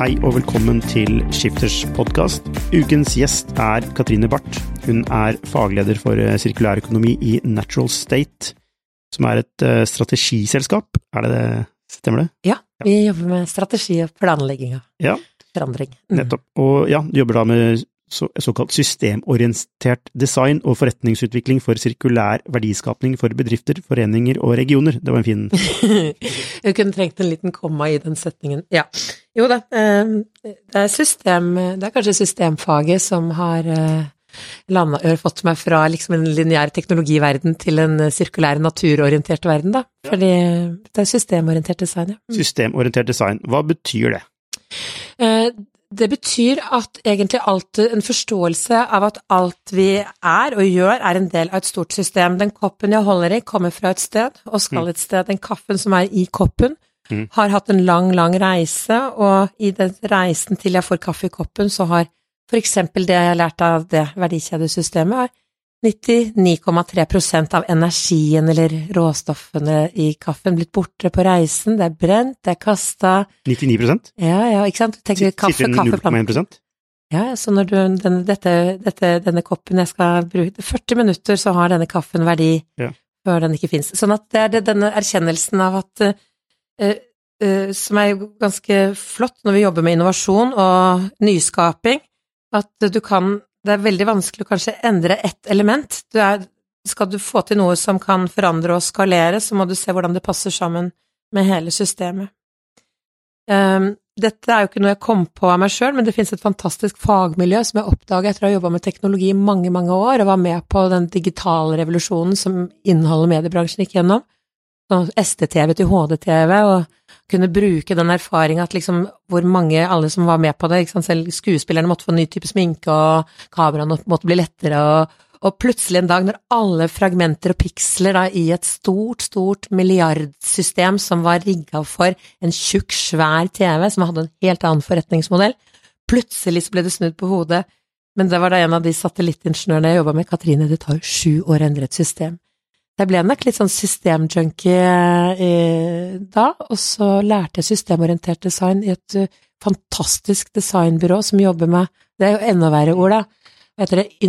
Hei og velkommen til Skifters podcast. Ukens gjest Katrine Barth. Hun fagleder for sirkulærøkonomi i Natural State, som et strategiselskap. Stemmer det? Ja, vi jobber med strategi og planlegging av forandring. Nettopp. Og du jobber da med såkalt systemorientert design og forretningsutvikling for sirkulær verdiskapning for bedrifter, foreninger og regioner. Det var en fin... Jeg kunne trengt en liten komma i den setningen. Ja. Jo da, det kanskje systemfaget som har fått meg fra liksom en lineær teknologiverden til en sirkulær naturorientert verden da. Fordi det systemorientert design, ja. Systemorientert design, hva betyr det? Det betyr at egentlig en forståelse av at alt vi og gjør en del av et stort system. Den koppen jeg holder i kommer fra et sted og skal et sted. Den kaffen som i koppen har hatt en lang reise, og i den reisen til jeg får kaffe i koppen, så har for eksempel det jeg har lært av det verdikjedesystemet 99,3% av energien eller råstoffene i kaffen blitt borte på reisen, det brent, det kastet. 99%? Ja, ikke sant? Sitter 0,1%? Ja, så når denne koppen jeg skal bruke, 40 minutter så har denne kaffen verdi før den ikke finnes. Sånn at det denne erkjennelsen av at, som ganske flott når vi jobber med innovasjon og nyskaping, at det veldig vanskelig å kanskje endre ett element. Skal du få til noe som kan forandre og skalere, så må du se hvordan det passer sammen med hele systemet. Dette jo ikke noe jeg kom på av meg selv, men det finnes et fantastisk fagmiljø som jeg oppdaget etter å ha jobbet med teknologi i mange år, og var med på den digitale revolusjonen som innhold- og mediebransjen gikk gjennom. ST-TV til HD-TV, og kunne bruke den erfaringen at liksom hvor mange, alle som var med på det, ikke sant? Selv skuespillerne måtte få ny type sminke, og kameraene måtte bli lettere, og plutselig en dag når alle fragmenter og piksler da, i et stort milliardsystem som var rigget for en tjukk, svær TV, som hadde en helt annen forretningsmodell, plutselig så ble det snudd på hodet, men det var da en av de satellittingeniørene jeg jobbet med, Katrine, det tar 7 år å endre et system. Jeg ble nok litt sånn systemjunkie da, og så lærte jeg systemorientert design i et fantastisk designbyrå som jobber med, det jo enda verre ord da, heter det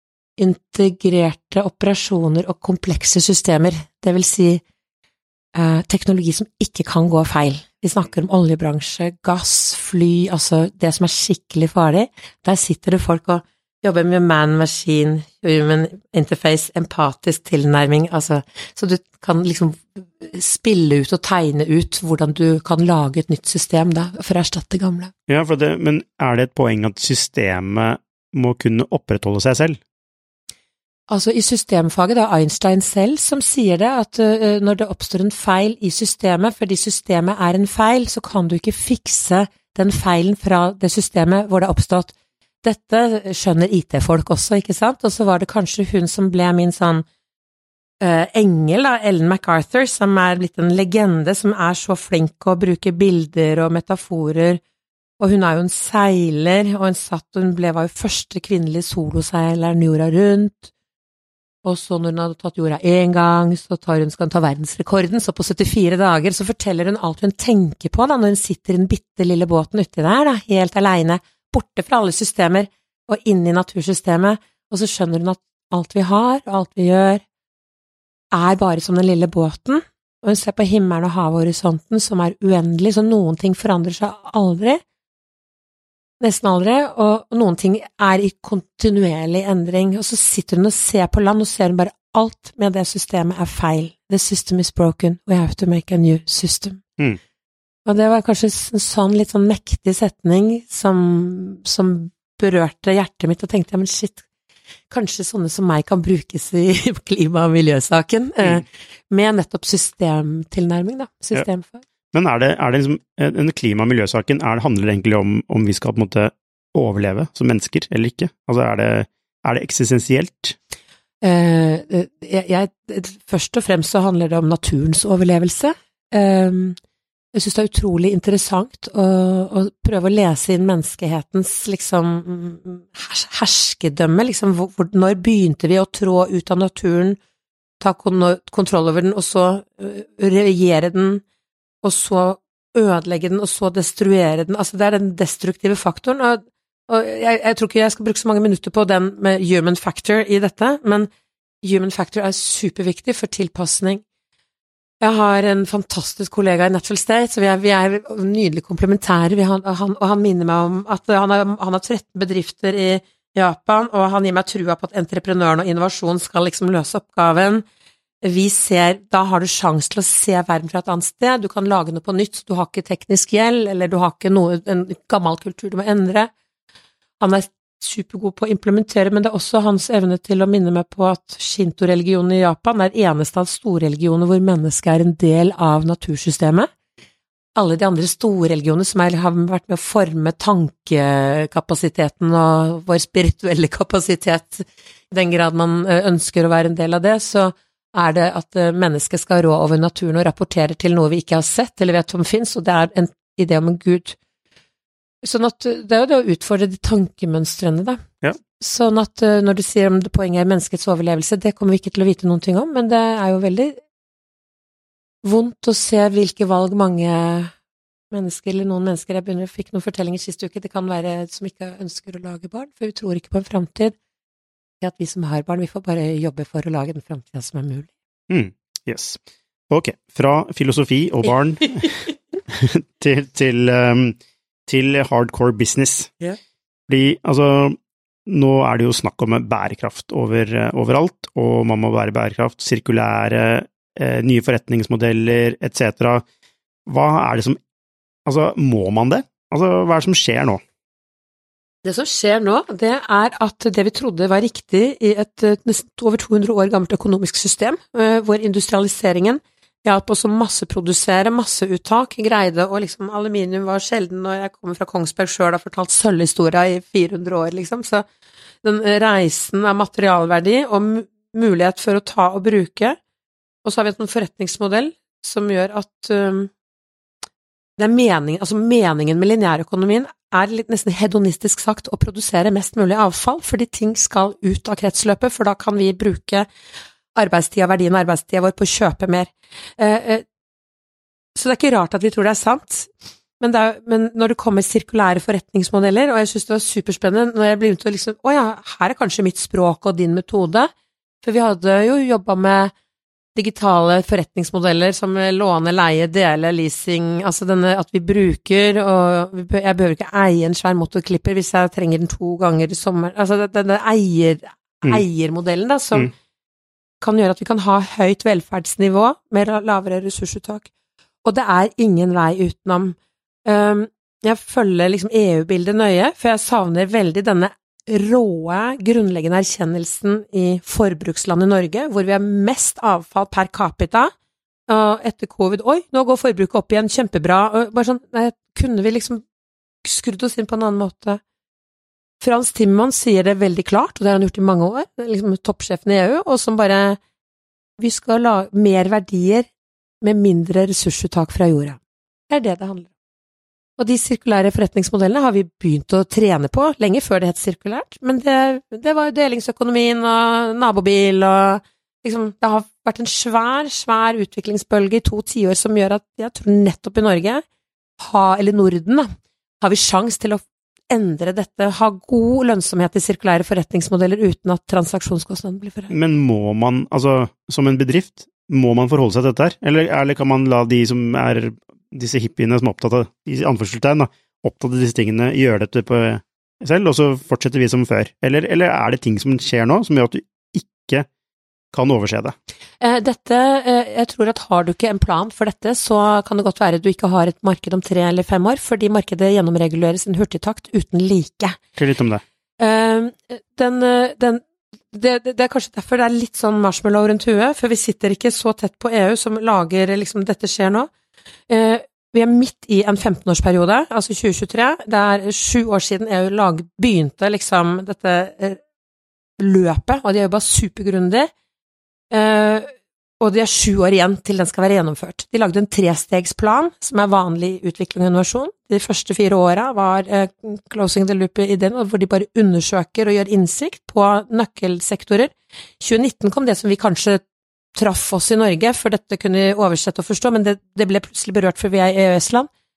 integrerte operasjoner og komplekse systemer, det vil si teknologi som ikke kan gå feil. Vi snakker om oljebransje, gass, fly, altså det som skikkelig farlig. Der sitter det folk og jobber med man-machine, human interface, empatisk tilnærming, altså, så du kan liksom spille ut og tegne ut hvordan du kan lage et nytt system da, for å erstatte gamle. Ja, men det et poeng at systemet må kunne opprettholde seg selv? Altså i systemfaget, det Einstein selv som sier det, at når det oppstår en feil i systemet, fordi systemet en feil, så kan du ikke fikse den feilen fra det systemet hvor det har oppstått. Dette skjønner IT-folk også, ikke sant? Og så var det kanskje hun som ble min sånn engel, da, Ellen MacArthur, som blitt en legende, som så flink å bruke bilder og metaforer, og hun jo en seiler, og hun var jo første kvinnelige soloseileren jorda rundt, og så når hun hadde tatt jorda en gang, så skal hun ta verdensrekorden, så på 74 dager, så forteller hun alt hun tenker på da, når hun sitter i den bitte lille båten uti der, da, helt alene, borte fra alle systemer og inn i natursystemet, og så skjønner hun at alt vi har og alt vi gjør bare som den lille båten, og hun ser på himmelen og havhorisonten som uendelig, så noen ting forandrer seg aldri, nesten aldri, og noen ting i kontinuerlig endring, og så sitter hun og ser på land, og ser hun bare alt med det systemet feil. The system is broken, we have to make a new system. Og det var kanskje en sånn litt sånn mektig setning som berørte hjertet mitt, og tenkte, men shit, kanskje sånne som meg kan brukes i klima- og miljøsaken, med nettopp systemtilnærming da, systemfag. Men det liksom, en klima- og miljøsaken, handler det egentlig om vi skal på en måte overleve som mennesker, eller ikke? Altså det eksistensielt? Først og fremst så handler det om naturens overlevelse. Jeg synes det utrolig interessant å prøve å lese inn menneskehetens liksom herskedømme, liksom når begynte vi å trå ut av naturen, ta kontroll over den, og så regjere den, og så ødelegge den og så destruere den, altså det den destruktive faktoren, og jeg tror ikke jeg skal bruke så mange minutter på den med human factor i dette, men human factor superviktig for tilpassning. Jeg har en fantastisk kollega i Natural State, så vi nydelig komplementære, og han minner meg om at han har 13 bedrifter i Japan, og han gir meg trua på at entreprenøren og innovasjon skal liksom løse oppgaven. Da har du sjans til å se verden fra et annet sted, du kan lage noe på nytt, du har ikke teknisk gjeld, eller du har ikke en gammel kultur du må endre. Han supergod på å implementere, men det også hans evne til å minne meg på at Shinto-religionen i Japan eneste av storreligioner hvor mennesket en del av natursystemet. Alle de andre store religioner som har vært med å forme tankekapasiteten og vår spirituelle kapasitet, i den grad man ønsker å være en del av det, så det at mennesket skal rå over naturen og rapportere til noe vi ikke har sett eller vet om finnes, og det en idé om en Gud. Sånn at det jo det å utfordre de tankemønstrene da. Ja. Sånn at når du sier om det poenget menneskets overlevelse, det kommer vi ikke til å vite noen ting om, men det jo veldig vondt å se hvilke valg mange mennesker, eller noen mennesker, fikk noen fortellinger siste uke, det kan være som ikke ønsker å lage barn, for vi tror ikke på en fremtid. At vi som har barn, vi får bare jobbe for å lage den fremtiden som mulig. Yes. Ok, fra filosofi og barn til hardcore business. Yeah. Fordi, altså, nå det jo snakk om bærekraft overalt, og man må være bærekraft, sirkulære, nye forretningsmodeller, etc. Hva det som, altså, må man det? Altså, hva det som skjer nå? Det som skjer nå, det at det vi trodde var riktig i et nesten over 200 år gammelt økonomisk system, hvor industrialiseringen hjalp oss å masseprodusere, masseuttak, greide, og liksom aluminium var sjelden, og jeg kommer fra Kongsberg selv, har fortalt sølvhistoria i 400 år, liksom, så den reisen av materialverdi og mulighet for å ta og bruke, og så har vi en forretningsmodell som gjør at det meningen med lineærøkonomien litt nesten hedonistisk sagt å produsere mest mulig avfall, fordi ting skal ut av kretsløpet, for da kan vi bruke verdien av arbeidstida vår på å kjøpe mer. Så det ikke rart at vi tror det sant, men når det kommer sirkulære forretningsmodeller, og jeg synes det var superspennende, når jeg begynte å liksom, her kanskje mitt språk og din metode, for vi hadde jo jobbet med digitale forretningsmodeller som låne, leie, dele, leasing, altså at vi bruker, og jeg behøver ikke eie en svær motorklipper hvis jeg trenger den 2 ganger i sommer, altså denne eiermodellen da, som kan gjøre at vi kan ha høyt velferdsnivå med lavere ressursuttak, og det ingen vei utenom. Jeg følger liksom EU-bildet nøye, for jeg savner veldig denne råe, grunnleggende erkjennelsen i forbrukslandet Norge, hvor vi har mest avfall per capita, og etter covid, nå går forbruket opp igjen, kjempebra, og bare sånn, kunne vi liksom skrudd oss inn på en annen måte? Frans Timmermans sier det veldig klart, og det har han gjort i mange år, liksom toppsjefen i EU, og som bare, vi skal lage mer verdier med mindre ressursuttak fra jorda. Det det handler om. Og de sirkulære forretningsmodellene har vi begynt å trene på, lenge før det het sirkulært, men det var jo delingsøkonomien og nabobil, og liksom, det har vært en svær utviklingsbølge i 2 tiår som gjør at jeg tror nettopp i Norge, eller Norden da, har vi sjans til å endre dette, ha god lønnsomhet i sirkulære forretningsmodeller uten at transaksjonskostnaden blir for høy. Men må man, altså som en bedrift, må man forholde seg til dette her? Eller kan man la de som disse hippiene som opptatt av, i anførselstegn, opptatt av disse tingene, gjøre dette på selv, og så fortsetter vi som før? Eller det ting som skjer nå, som gjør at du ikke kan overse det? Jeg tror at har du ikke en plan for dette, så kan det godt være at du ikke har et marked om 3 eller 5 år, fordi markedet gjennomreguleres en hurtigtakt uten like. Hør litt om det. Det kanskje derfor det litt sånn marshmallow rundt huet, for vi sitter ikke så tett på EU som lager liksom dette skjer nå. Vi midt i en 15-årsperiode, altså 2023, det 7 år siden EU begynte liksom dette løpet, og de har jobbet supergrundig, og det 7 år igjen til den skal være gjennomført. De lagde en 3-stegsplan, som vanlig i utvikling og innovasjon. De første 4 årene var closing the loop i den, hvor de bare undersøker og gjør innsikt på nøkkelsektorer. 2019 kom det som vi kanskje traff oss i Norge, for dette kunne vi oversette og forstå, men det ble plutselig berørt for vi i EØS-land.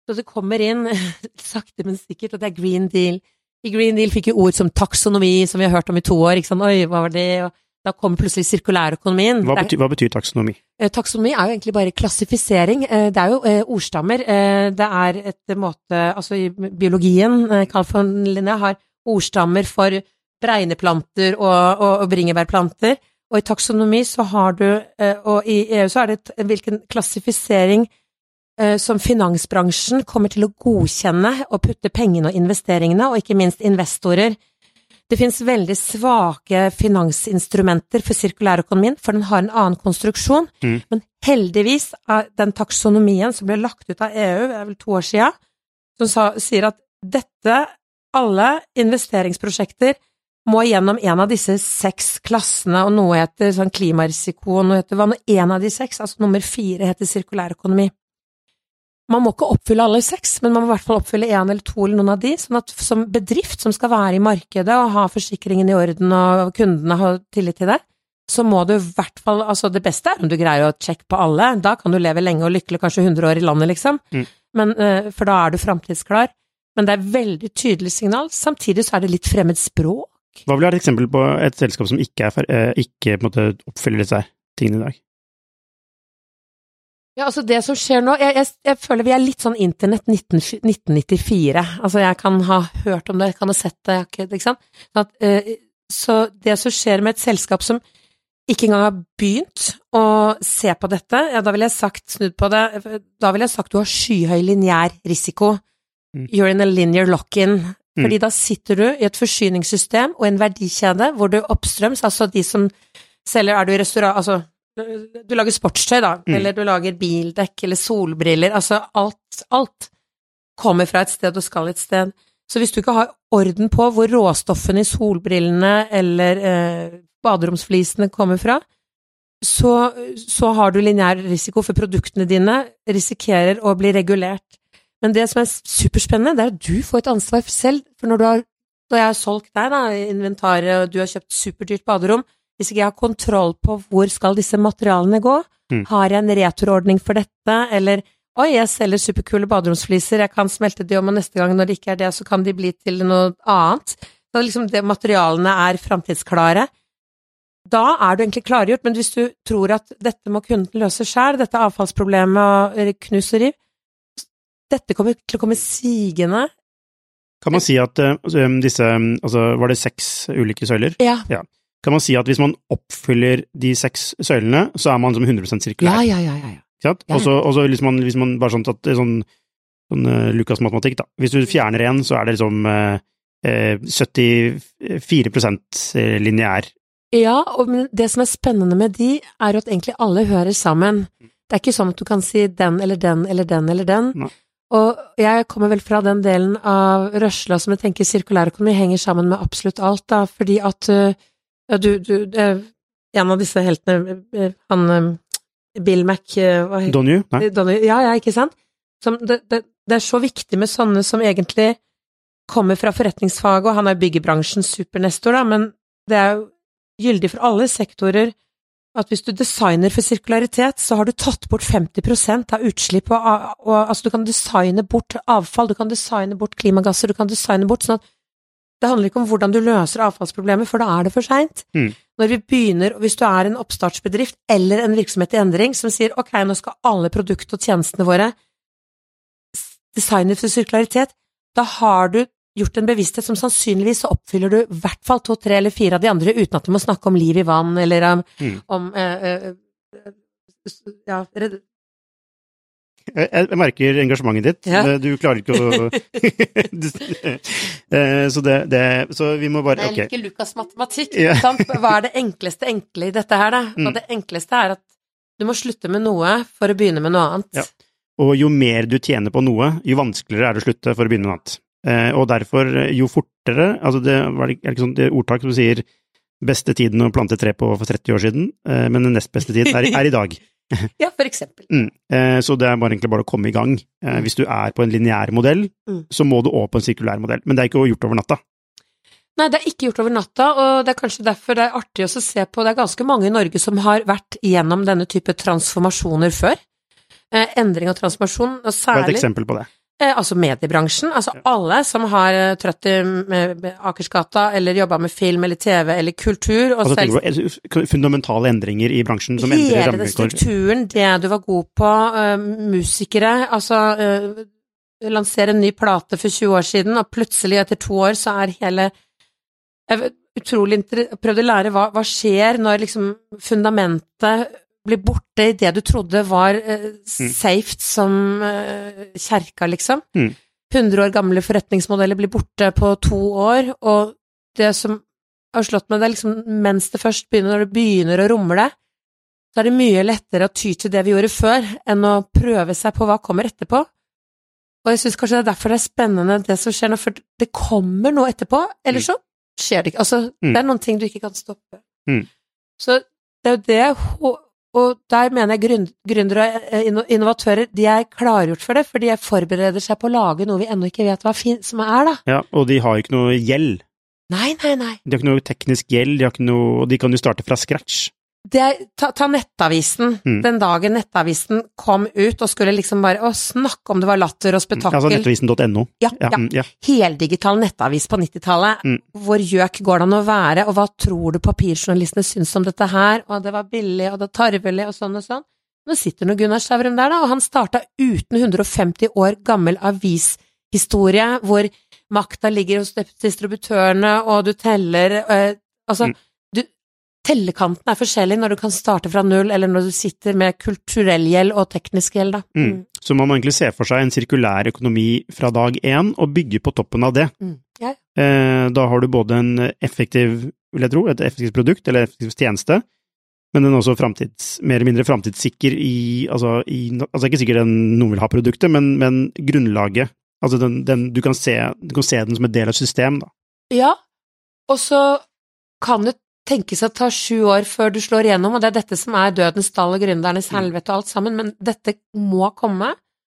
Så det kommer inn, sakte men sikkert, og det Green Deal. I Green Deal fikk jo ord som taksonomi, som vi har hørt om i 2 år, ikke sant, oi, hva var det, og da kommer plutselig sirkulærøkonomien. Hva betyr taksonomi? Taksonomi jo egentlig bare klassifisering, det jo ordstammer, det et måte, altså i biologien, Carl von Linné har ordstammer for bregneplanter og bringebærplanter, og i taksonomi så har du, og i EU så det hvilken klassifisering som finansbransjen kommer til å godkjenne og putte pengene og investeringene, og ikke minst investorer. Det finnes veldig svake finansinstrumenter for sirkulærøkonomien, for den har en annen konstruksjon, men heldigvis den taksonomien som ble lagt ut av EU, det vel 2 år siden, som sier at dette, alle investeringsprosjekter, må gjennom en av disse 6 klassene, og noe heter sånn klimarisiko, og noe heter hva, en av de 6, altså nummer 4 heter sirkulærøkonomi. Man må ikke oppfylle alle 6, men man må i hvert fall oppfylle 1 eller 2 eller noen av de, sånn at som bedrift som skal være i markedet og ha forsikringen i orden og kundene har tillit til det, så må du i hvert fall, altså det beste om du greier å sjekke på alle, da kan du leve lenge og lykkelig, kanskje 100 år i landet liksom, men, for da du fremtidsklar. Men det veldig tydelig signal, samtidig så det litt fremmed språk. Hva vil være et eksempel på et selskap som ikke på en måte oppfyller disse tingene i dag? Ja, altså det som skjer nå, jeg føler vi litt sånn internett 1994, altså jeg kan ha hørt om det, jeg kan ha sett det, ikke sant? Så det som skjer med et selskap som ikke engang har begynt å se på dette, ja, da vil jeg sagt, snudd på det, da vil jeg sagt du har skyhøy lineær risiko. You're in a linear lock-in, fordi da sitter du i et forsyningssystem og en verdikjede hvor du oppstrøms, altså de som selger, du i restaurant, altså du lager sportstøy da, eller du lager bildekk eller solbriller, altså alt kommer fra et sted og skal et sted. Så hvis du ikke har orden på hvor råstoffene i solbrillene eller baderomsflisene kommer fra, så har du lineær risiko for produktene dine, risikerer å bli regulert. Men det som superspennende, det at du får et ansvar selv, for når jeg har solgt deg da, inventaret, og du har kjøpt superdyrt baderom, hvis ikke jeg har kontroll på hvor skal disse materialene gå, har jeg en returordning for dette, eller oi, jeg selger superkule baderomsfliser, jeg kan smelte de om, og neste gang når det ikke det, så kan de bli til noe annet. Så liksom det materialene fremtidsklare. Da du egentlig klargjort, men hvis du tror at dette må kunden løse selv, dette avfallsproblemet og knus og riv, dette kommer til å komme sigende. Kan man si at disse, altså var det 6 ulike søyler? Ja. Kan man si at hvis man oppfyller de 6 søylene, så man som 100% sirkulær? Ja. Og så hvis man bare sånn at sånn Lukas matematikk da, hvis du fjerner en, så det liksom 74% lineær. Ja, og det som spennende med de, jo at egentlig alle hører sammen. Det ikke sånn at du kan si den eller den eller den eller den. Nei. Og jeg kommer vel fra den delen av rørsla som jeg tenker sirkulærøkonomi henger sammen med absolutt alt da, fordi at en av disse heltene, han Bill Donahue? Ja, ikke sant? Det så viktig med sånne som egentlig kommer fra forretningsfaget, og han byggebransjens supernestor da, men det jo gyldig for alle sektorer at hvis du designer for sirkularitet, så har du tatt bort 50% av utslipp, og altså du kan designe bort avfall, du kan designe bort klimagasser, du kan designe bort sånn at det handler ikke om hvordan du løser avfallsproblemet, for da det for sent. Når vi begynner, og hvis du en oppstartsbedrift eller en virksomhet i endring som sier, ok, nå skal alle produkt og tjenestene våre designe for sirkularitet, da har du gjort en bevissthet som sannsynligvis så oppfyller du i hvert fall 2, 3 eller 4 av de andre, uten at du må snakke om liv i vann, eller om Jeg merker engasjementet ditt. Ja. Du klarer ikke å så vi må bare Jeg liker Lukas matematikk. Ja. Hva det enkleste enkle i dette her da? Og det enkleste at du må slutte med noe for å begynne med noe annet. Ja. Og jo mer du tjener på noe, jo vanskeligere det å slutte for å begynne med noe annet. Og derfor, jo fortere, altså det ikke sånn det ordtak som sier beste tiden å plante tre på for 30 år siden, men den nest beste tiden i dag. Ja, for eksempel. Så det egentlig bare å komme i gang. Hvis du på en lineær modell, så må du også på en sirkulær modell, men det ikke gjort over natta. Nei, det ikke gjort over natta, og det kanskje derfor det artig å se på, det ganske mange i Norge som har vært gjennom denne type transformasjoner før. Endring og transformasjon, og særlig... Hva et eksempel på det? Altså mediebransjen, altså alle som har trøtt i Akersgata, eller jobbet med film, eller TV, eller kultur. Og altså tenker du fundamentale endringer i bransjen som endrer rammevilkår? Hele strukturen, det du var god på, musikere, altså lansere en ny plate for 20 år siden, og plutselig etter 2 år så hele utrolig prøvde å lære hva skjer når liksom fundamentet blir borte i det du trodde var safe som kjerka, liksom. 100 år gamle forretningsmodeller blir borte på 2 år, og det som har slått meg, det liksom, mens det først begynner, når det begynner å rumle, så det mye lettere å ty til det vi gjorde før, enn å prøve seg på hva kommer etterpå. Og jeg synes kanskje det derfor det spennende det som skjer nå, for det kommer noe etterpå, eller så skjer det ikke. Altså, det noen ting du ikke kan stoppe. Så det jo det, og der mener jeg gründere og innovatører, de klargjort for det, fordi de forbereder seg på å lage noe vi ennå ikke vet hva som da. Ja, og de har ikke noe gjeld. Nei. De har ikke noe teknisk gjeld, og de kan jo starte fra scratch. Ta Nettavisen, den dagen Nettavisen kom ut og skulle liksom bare snakke om det var latter og spetakkel. Altså nettavisen.no. Ja. Heldigital nettavis på 90-tallet. Hvor gjøk går det an å være, og hva tror du papirjournalistene syns om dette her, og det var billig, og det var tarvelig, og sånn og sånn. Nå sitter nå Gunnar Stavrum der da, og han startet uten 150 år gammel avishistorie, hvor makta ligger hos distributørene, og du teller, tellekanten forskjellig når du kan starte fra null, eller når du sitter med kulturell gjeld og teknisk gjeld, da. Så man må egentlig se for seg en sirkulær økonomi fra dag 1, og bygge på toppen av det. Da har du både en effektiv, vil jeg tro, et effektivt produkt, eller effektiv tjeneste, men den er også mer eller mindre fremtidssikker altså ikke sikkert noen vil ha produktet, men grunnlaget, altså du kan se den som et del av system, da. Ja, og så kan det tenkes at det tar 7 år før du slår igjennom, og det dette som dødens dal og gründernes helvete og alt sammen, men dette må komme,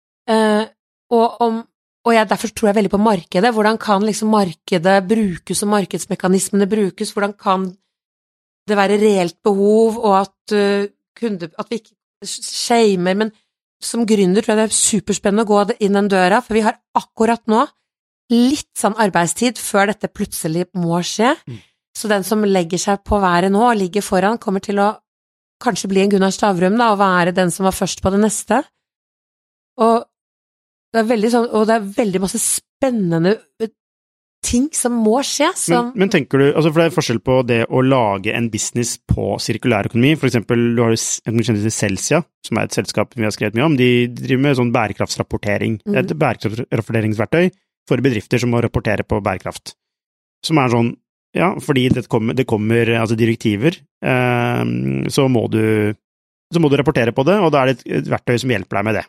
og derfor tror jeg veldig på markedet. Hvordan kan liksom markedet brukes, og markedsmekanismene brukes? Hvordan kan det være reelt behov, og at vi ikke shamer, men som gründer tror jeg det superspennende å gå inn den døra, for vi har akkurat nå litt sånn arbeidstid før dette plutselig må skje. Så den som legger seg på været nå og ligger foran, kommer til å kanskje bli en Gunnar Stavrum da, og være den som var først på det neste. Og det veldig masse spennende ting som må skje. Men tenker du, altså for det forskjell på det å lage en business på sirkulær økonomi, for eksempel du har en kjent til Celsia, som et selskap vi har skrevet mye om, de driver med sånn bærekraftsrapportering, et bærekraftsrapporteringsverktøy for bedrifter som må rapportere på bærekraft, som sånn. Ja, fordi det kommer altså direktiver, så må du rapportere på det, og da det et verktøy som hjelper deg med det.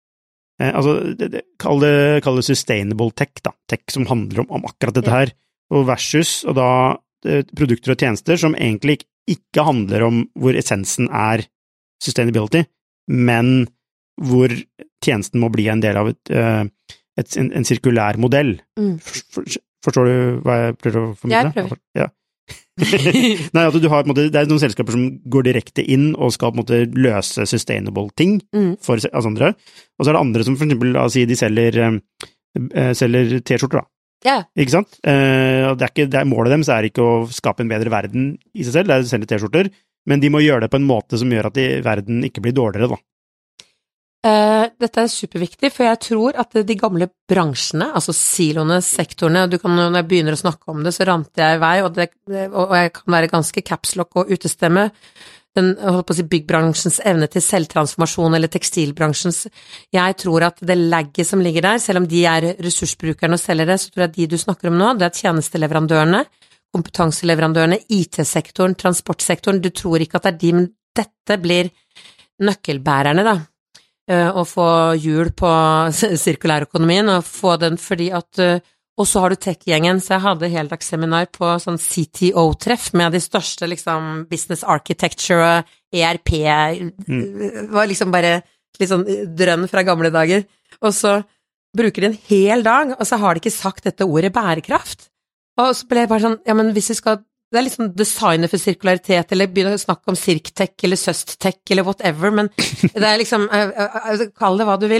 Kall det sustainable tech, da. Tech som handler om akkurat dette her, og versus, og da produkter og tjenester som egentlig ikke handler om hvor essensen sustainability, men hvor tjenesten må bli en del av en sirkulær modell. Forstår du hva jeg prøver å formidle? Jeg prøver. Ja. Nei, altså det noen selskaper som går direkte inn og skal på en måte løse sustainable ting for andre, og så det andre som for eksempel de selger t-skjorter, da. Ikke sant? Målet deres ikke å skape en bedre verden i seg selv, det å selge t-skjorter, men de må gjøre det på en måte som gjør at verden ikke blir dårligere, da. Dette superviktig, for jeg tror at de gamle bransjene, altså siloene, sektorene, når jeg begynner å snakke om det, så ranter jeg i vei, og jeg kan være ganske capslock og utestemme, byggbransjens evne til selvtransformasjon, eller tekstilbransjens. Jeg tror at det lagget som ligger der, selv om de ressursbrukerne og selger det, så tror jeg de du snakker om nå, det tjenesteleverandørene, kompetanseleverandørene, IT-sektoren, transportsektoren, du tror ikke at det de, men dette blir nøkkelbærerne, da. Å få hjul på sirkulærøkonomien, og få den fordi at, og så har du tech-gjengen, så jeg hadde heldagsseminar på sånn CTO-treff med de største liksom business architecture, ERP, var liksom bare litt sånn drønn fra gamle dager, og så bruker de en hel dag, og så har de ikke sagt dette ordet bærekraft, og så ble jeg bare sånn, ja, men hvis vi skal det liksom designet for sirkularitet, eller begynne å snakke om sirktech, eller søsttech, eller whatever, men det liksom, kall det hva du vil, men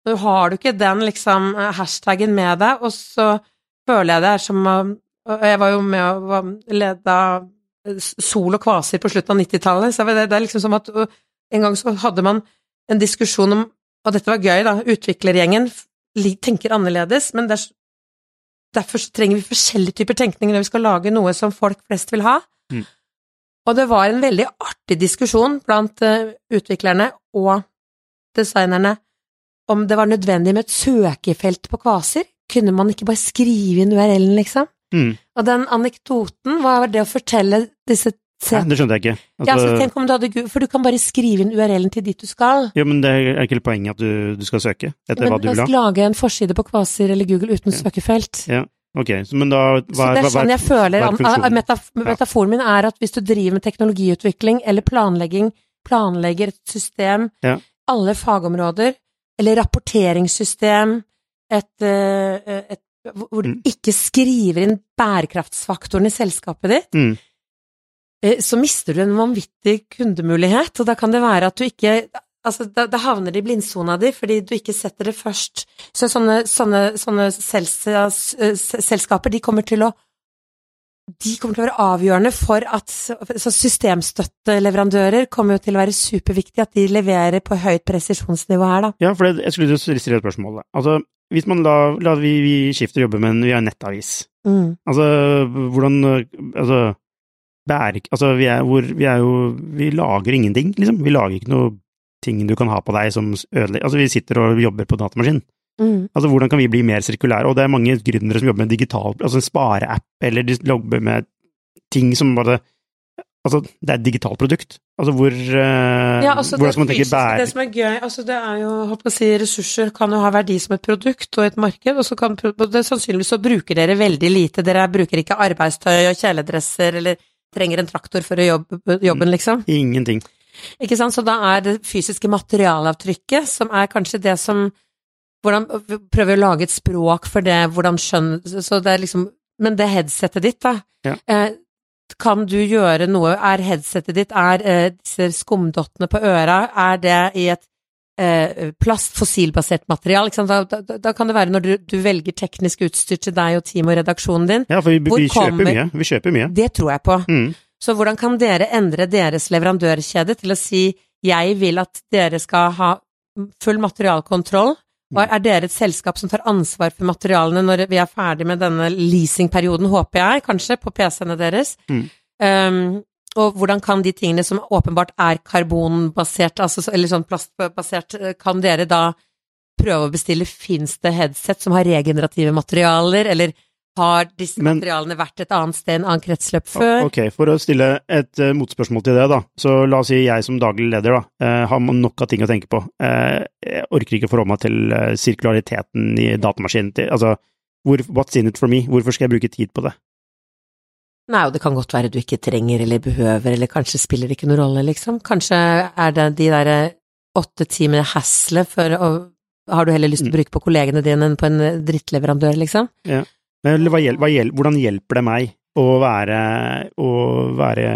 Nå har du ikke den liksom hashtaggen med deg, og så føler jeg det som jeg var jo med å lede Sol og Kvasir på slutten av 90-tallet, så det liksom som at en gang så hadde man en diskusjon om, og dette var gøy da, utviklergjengen tenker annerledes, men derfor så trenger vi forskjellige typer tenkning når vi skal lage noe som folk flest vil ha. Og det var en veldig artig diskusjon blant utviklerne og designerne om det var nødvendig med et søkefelt på Kvasir. Kunne man ikke bare skrive inn URL-en, liksom? Og den anekdoten var det å fortelle disse Nei, det skjønte jeg ikke. Altså, ja, så tenk om du hadde for du kan bare skrive inn URL-en til dit du skal. Jo, men det er ikke poenget at du skal søke etter hva du vil ha. Men lage en forside på Kvasir eller Google uten søkefelt. Ja, ok. Men da, så det er sånn jeg føler, metaforen min er at hvis du driver med teknologiutvikling eller planlegger et system, alle fagområder, eller rapporteringssystem, hvor du ikke skriver inn bærekraftsfaktoren i selskapet ditt, så mister du en vanvittig kundemulighet, og da kan det være at du ikke, altså da havner det i blindsona di, fordi du ikke setter det først. Så sånne selskaper, de kommer til å være avgjørende for at så systemstøtteleverandører kommer jo til å være superviktige, at de leverer på høyt presisjonsnivå her da. Ja, for jeg skulle stille et spørsmål. Altså, hvis man la vi skifter jobbe, men vi har nettavis. Altså, hvordan, altså vi lager ingenting, liksom. Vi lager ikke noe ting du kan ha på deg som ødelegger. Altså, vi sitter og jobber på datamaskin. Altså, hvordan kan vi bli mer sirkulære? Og det er mange gründere som jobber med digital, altså en spareapp, eller de jobber med ting som bare, altså, det er et digitalt produkt. Altså, hvordan skal man tenke bære? Det som er gøy, altså, det er jo, håper å si, ressurser kan jo ha verdi som et produkt og et marked, og så kan det sannsynligvis så bruker dere veldig lite. Dere bruker ikke arbeidstøy og kjeledresser, eller trenger en traktor for å jobben, liksom. Ingenting. Ikke sant? Så da er det fysiske materialavtrykket, som er kanskje det som, prøver å lage et språk for det, så det er liksom, men det headsetet ditt da, kan du gjøre noe, headsetet ditt, disse skumdottene på øra, det i et fossilbasert material, ikke sant? Da kan det være når du velger teknisk utstyr til deg og team og redaksjonen din. Ja, for vi kjøper mye. Det tror jeg på. Så hvordan kan dere endre deres leverandørkjede til å si, jeg vil at dere skal ha full materialkontroll, og dere et selskap som tar ansvar for materialene når vi er ferdig med denne leasingperioden, håper jeg, kanskje, på PC-ene deres. Og hvordan kan de tingene som åpenbart er karbonbasert, altså, eller sånn plastbasert, kan dere da prøve å bestille, finnes det headset som har regenerative materialer, eller har disse materialene vært et annet sted, en annen kretsløp før? Ok, for å stille et motspørsmål til det da, så la oss si jeg som daglig leder da, har nok av ting å tenke på. Jeg orker ikke forholde meg til sirkulariteten i datamaskinen, altså, what's in it for me? Hvorfor skal jeg bruke tid på det? Nei, og det kan godt være du ikke trenger eller behøver, eller kanskje spiller det ikke noen rolle, liksom. Kanskje det de der 8 timene hassle har du heller lyst til å bruke på kollegene dine enn på en drittleverandør, liksom? Ja, men hvordan hjelper det meg å være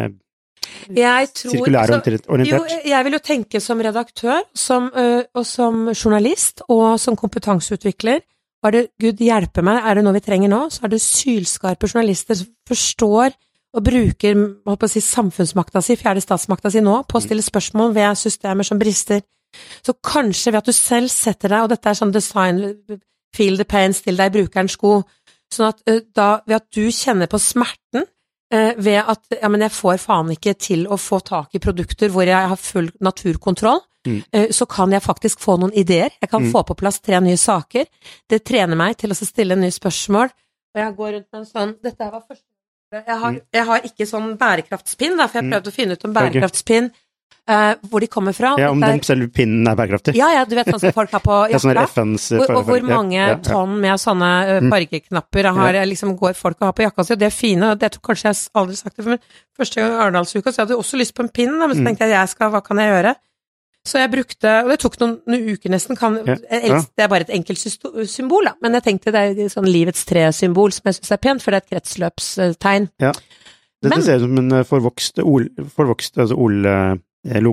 sirkulærorientert? Jo, jeg vil jo tenke som redaktør, og som journalist, og som kompetanseutvikler. Gud hjelpe meg, det noe vi trenger nå, så det sylskarpe journalister som forstår og bruker, samfunnsmakta si, fjerde statsmakta si nå, på å stille spørsmål ved systemer som brister. Så kanskje ved at du selv setter deg, og dette sånn design, feel the pain, still deg i brukerens sko, sånn at ved at du kjenner på smerten, ved at, men jeg får faen ikke til å få tak i produkter hvor jeg har full naturkontroll, så kan jeg faktisk få noen ideer. Jeg kan få på plass 3 nye saker. Det trener meg til å stille nye spørsmål. Og jeg går rundt med en sånn, dette var første, jeg har ikke sånn bærekraftspinn, for jeg prøvde å finne ut om bærekraftspinn, hvor de kommer fra. Ja, om den selve pinnen bærekraftig. Ja, du vet sånn som folk har på jakka. Og hvor mange tonn med sånne fargeknapper går folk og har på jakka si, og det fine, og det tror kanskje jeg aldri sagt det, men første gang i Arendalsuka, så jeg hadde også lyst på en pinn, men så tenkte jeg, hva kan jeg gjøre? Så jeg brukte, og det tok noen uker nesten, det bare et enkelt symbol, men jeg tenkte det sånn livets tre-symbol som jeg synes pent, for det et kretsløpstegn. Ja, dette ser ut som en forvokst Ol-logo.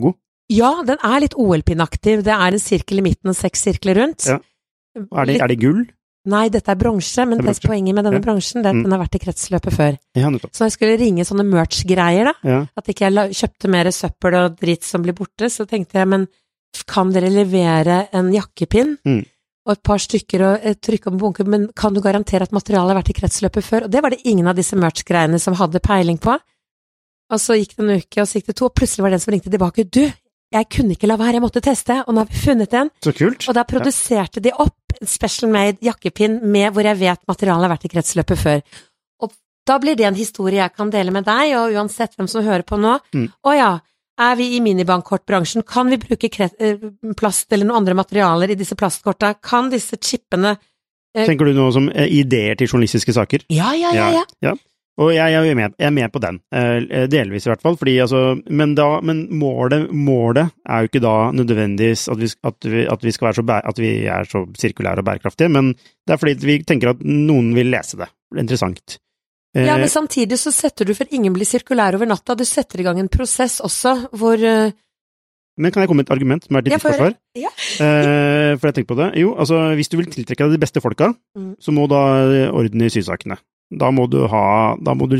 Ja, den litt OL-pinnaktig. Det en sirkel i midten og 6 sirkler rundt. Ja. Er det gull? Nei, dette bronse, men det poenget med denne bransjen, det den har vært i kretsløpet før. Ja, så når jeg skulle ringe sånne merch-greier da, at ikke jeg kjøpte mer søppel og dritt som blir borte, så tenkte jeg, men kan dere levere en jakkepinn og et par stykker og trykke om bunker, men kan du garantere at materialet har vært i kretsløpet før? Og det var det ingen av disse merch-greiene som hadde peiling på. Og så gikk det en uke, og så gikk det 2, og plutselig var det en som ringte tilbake, du, jeg kunne ikke la være, jeg måtte teste, og nå har vi funnet en. Så kult. Og da produserte de opp en special made jakkepinn med hvor jeg vet materialet har vært i kretsløpet før. Og da blir det en historie jeg kan dele med deg, og uansett hvem som hører på nå. Å ja, vi i minibankkortbransjen, kan vi bruke plast eller noen andre materialer i disse plastkorta? Kan disse chipene Tenker du noe som ideer til journalistiske saker? Ja. Og jeg er med på den, delvis i hvert fall, fordi men målet jo ikke da nødvendigvis at vi skal være at vi så sirkulære og bærekraftige, men det fordi vi tenker at noen vil lese det. Det er interessant. Ja, men samtidig så setter du, for ingen blir sirkulær over natta, du setter i gang en prosess også, hvor Men kan jeg komme med et argument som til ditt forsvar? Ja. For jeg tenker på det. Jo, hvis du vil tiltrekke deg de beste folka, så må da orden i sysakene. Da må du hva er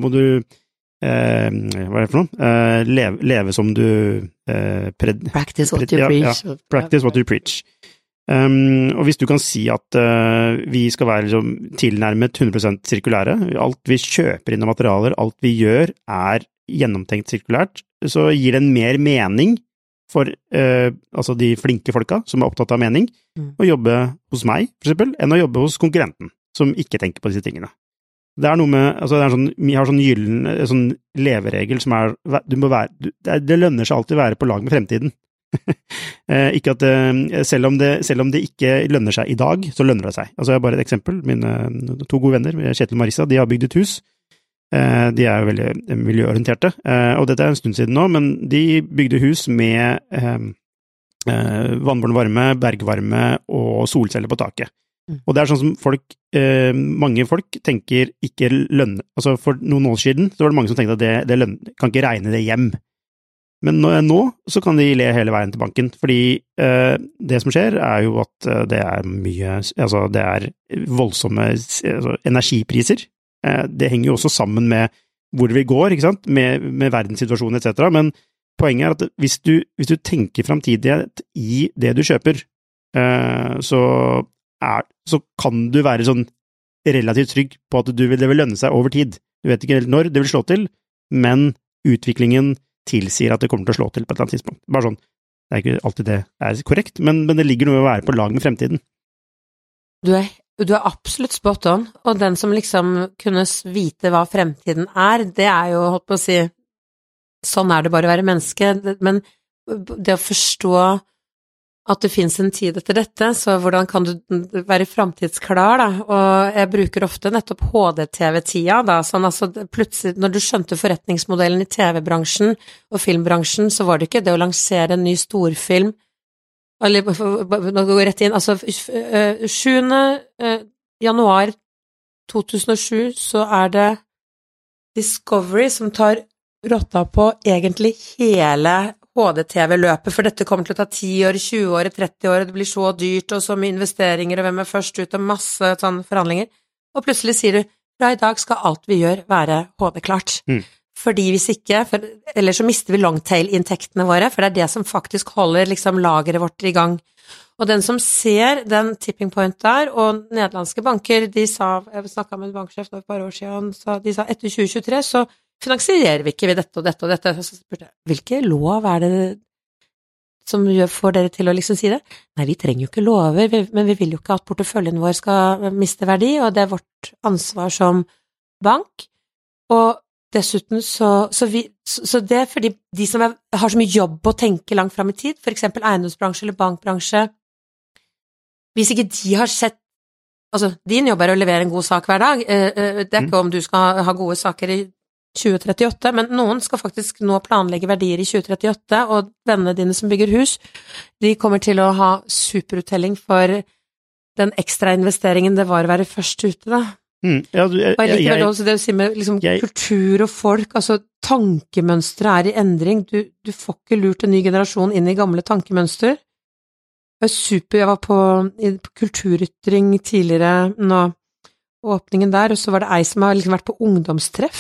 det for noe? Leve som du practice what you preach. Ja, practice what you preach. Og hvis du kan si at vi skal være tilnærmet 100% sirkulære, alt vi kjøper inn av materialer, alt vi gjør gjennomtenkt sirkulært, så gir det en mer mening for de flinke folka som opptatt av mening, å jobbe hos meg, for eksempel, enn å jobbe hos konkurrenten, som ikke tenker på disse tingene. Det noe med, vi har sånn gyllen leveregel som det lønner seg alltid å være på lag med fremtiden. Ikke at selv om det ikke lønner seg i dag, så lønner det seg. Jeg har bare et eksempel. Mine 2 gode venner, Kjetil og Marissa, de har bygd et hus. De jo veldig miljøorienterte, og dette en stund siden nå, men de bygde hus med vannbåren varme, bergvarme og solceller på taket. Og det sånn som mange folk tenker ikke lønner, for noen år siden så var det mange som tenkte at det kan ikke regne det hjem. Men nå så kan de le hele veien til banken, fordi det som skjer jo at det mye, det voldsomme energipriser. Det henger jo også sammen med hvor vi går, ikke sant, med verdenssituasjonen etc., men poenget at hvis du tenker fremtidighet i det du kjøper, så kan du være relativt trygg på at det vil lønne seg over tid. Du vet ikke helt når det vil slå til, men utviklingen tilsier at det kommer til å slå til på et eller annet tidspunkt. Bare det ikke alltid det korrekt, men det ligger noe å være på lag med fremtiden. Du er absolutt spot on, og den som kunne vite hva fremtiden det jo, holdt på å si, sånn det bare å være menneske, men det å forstå at det finnes en tid etter dette, så hvordan kan du være fremtidsklar da? Og jeg bruker ofte nettopp HD-TV-tida da, plutselig, når du skjønte forretningsmodellen i TV-bransjen og filmbransjen, så var det ikke det å lansere en ny storfilm, eller nå går jeg rett inn, 7. januar 2007 så det Discovery som tar rotta på egentlig hele HD-TV-løpet, for dette kommer til å ta 10 år, 20 år, 30 år, det blir så dyrt, og så mye investeringer, og hvem først ut, og masse forhandlinger. Og plutselig sier du, fra i dag skal alt vi gjør være HD-klart. Fordi hvis ikke, eller så mister vi longtail-inntektene våre, for det det som faktisk holder lageret vårt i gang. Og den som ser den tipping point der, og nederlandske banker, de sa, jeg snakket med en banksjef for et par år siden, de sa etter 2023, så finansierer vi ikke ved dette og dette og dette. Så spurte jeg, hvilke lov det som får dere til å si det? Nei, vi trenger jo ikke lover, men vi vil jo ikke at porteføljen vår skal miste verdi, og det vårt ansvar som bank. Og dessuten så det fordi de som har så mye jobb å tenke langt frem i tid, for eksempel eiendomsbransje eller bankbransje, hvis ikke de har sett, din jobb å levere en god sak hver dag, det ikke om du skal ha gode saker i 2038, men noen skal faktisk nå planlegge verdier i 2038, og vennene dine som bygger hus, de kommer til å ha superuttelling for den ekstra investeringen det var å være først ute da. Ja, Og jeg liker vel også det å si med liksom, kultur og folk, altså tankemønstre er i endring, du får ikke lurt en ny generasjon inn i gamle tankemønster. Det super, jeg var på kulturytring tidligere nå, åpningen der, og så var det ei som har liksom vært på ungdomstreff.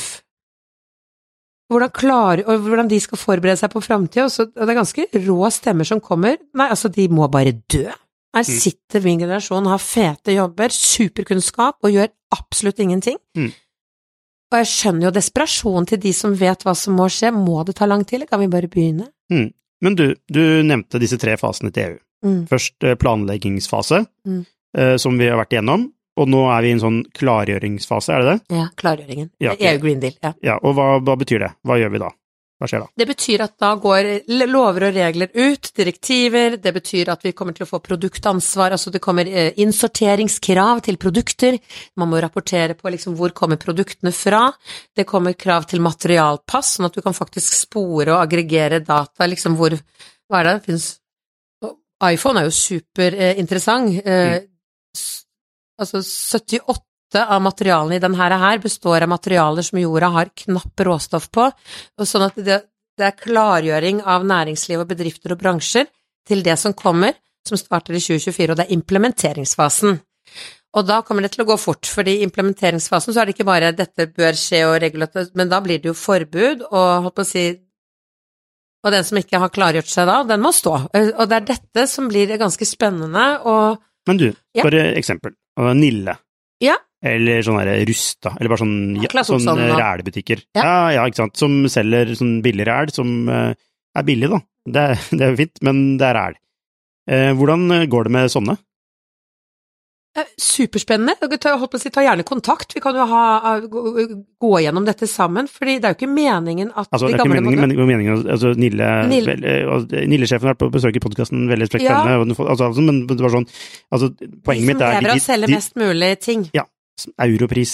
Hvordan de skal forberede seg på fremtiden, og det er ganske rå stemmer som kommer. Nei, altså, de må bare dø. Her sitter min generasjon, har fete jobber, superkunnskap, og gjør absolutt ingenting. Og jeg skjønner jo desperasjonen til de som vet hva som må skje. Må det ta lang tid, eller kan vi bare begynne? Men du nevnte disse 3 fasene til EU. Først planleggingsfase, som vi har vært igjennom, og nå er vi i en sånn klargjøringsfase, er det det? Ja, klargjøringen. Ja, EU Green Deal, ja. Ja, og hva betyr det? Hva gjør vi da? Hva skjer da? Det betyr at da går lover og regler ut, direktiver, det betyr at vi kommer til å få produktansvar, altså det kommer innsorteringskrav til produkter, man må rapportere på liksom hvor kommer produktene fra, det kommer krav til materialpass, sånn at du kan faktisk spore og aggregere data, liksom hva er det? Finnes iPhone er jo superinteressant, altså 78 av materialene i denne her består av materialer som jorda har knapp råstoff på, og sånn at det er klargjøring av næringsliv og bedrifter og bransjer til det som kommer, som starter i 2024, og det er implementeringsfasen. Og da kommer det til å gå fort, fordi i implementeringsfasen så er det ikke bare dette bør skje og regulativt, men da blir det jo forbud, og holdt på å si, og den som ikke har klargjort seg da, den må stå. Og det er dette som blir ganske spennende, og... Men du, for eksempel, Nille. Ja. Eller sånn der Rusta, eller bare sånn rælbutikker. Ja, ikke sant, som selger sånn billig ræl, som er billig da. Det er jo fint, men det er ræl. Hvordan går det med sånne? Superspennende. Holdt på å si, ta gjerne kontakt. Vi kan jo gå gjennom dette sammen, fordi det er jo ikke meningen at altså, det er ikke meningen, altså Nille-sjefen har vært på besøk i podcasten, veldig spennende, men det var sånn, altså poenget mitt er... De som lever å selge mest mulig ting. Ja, europris.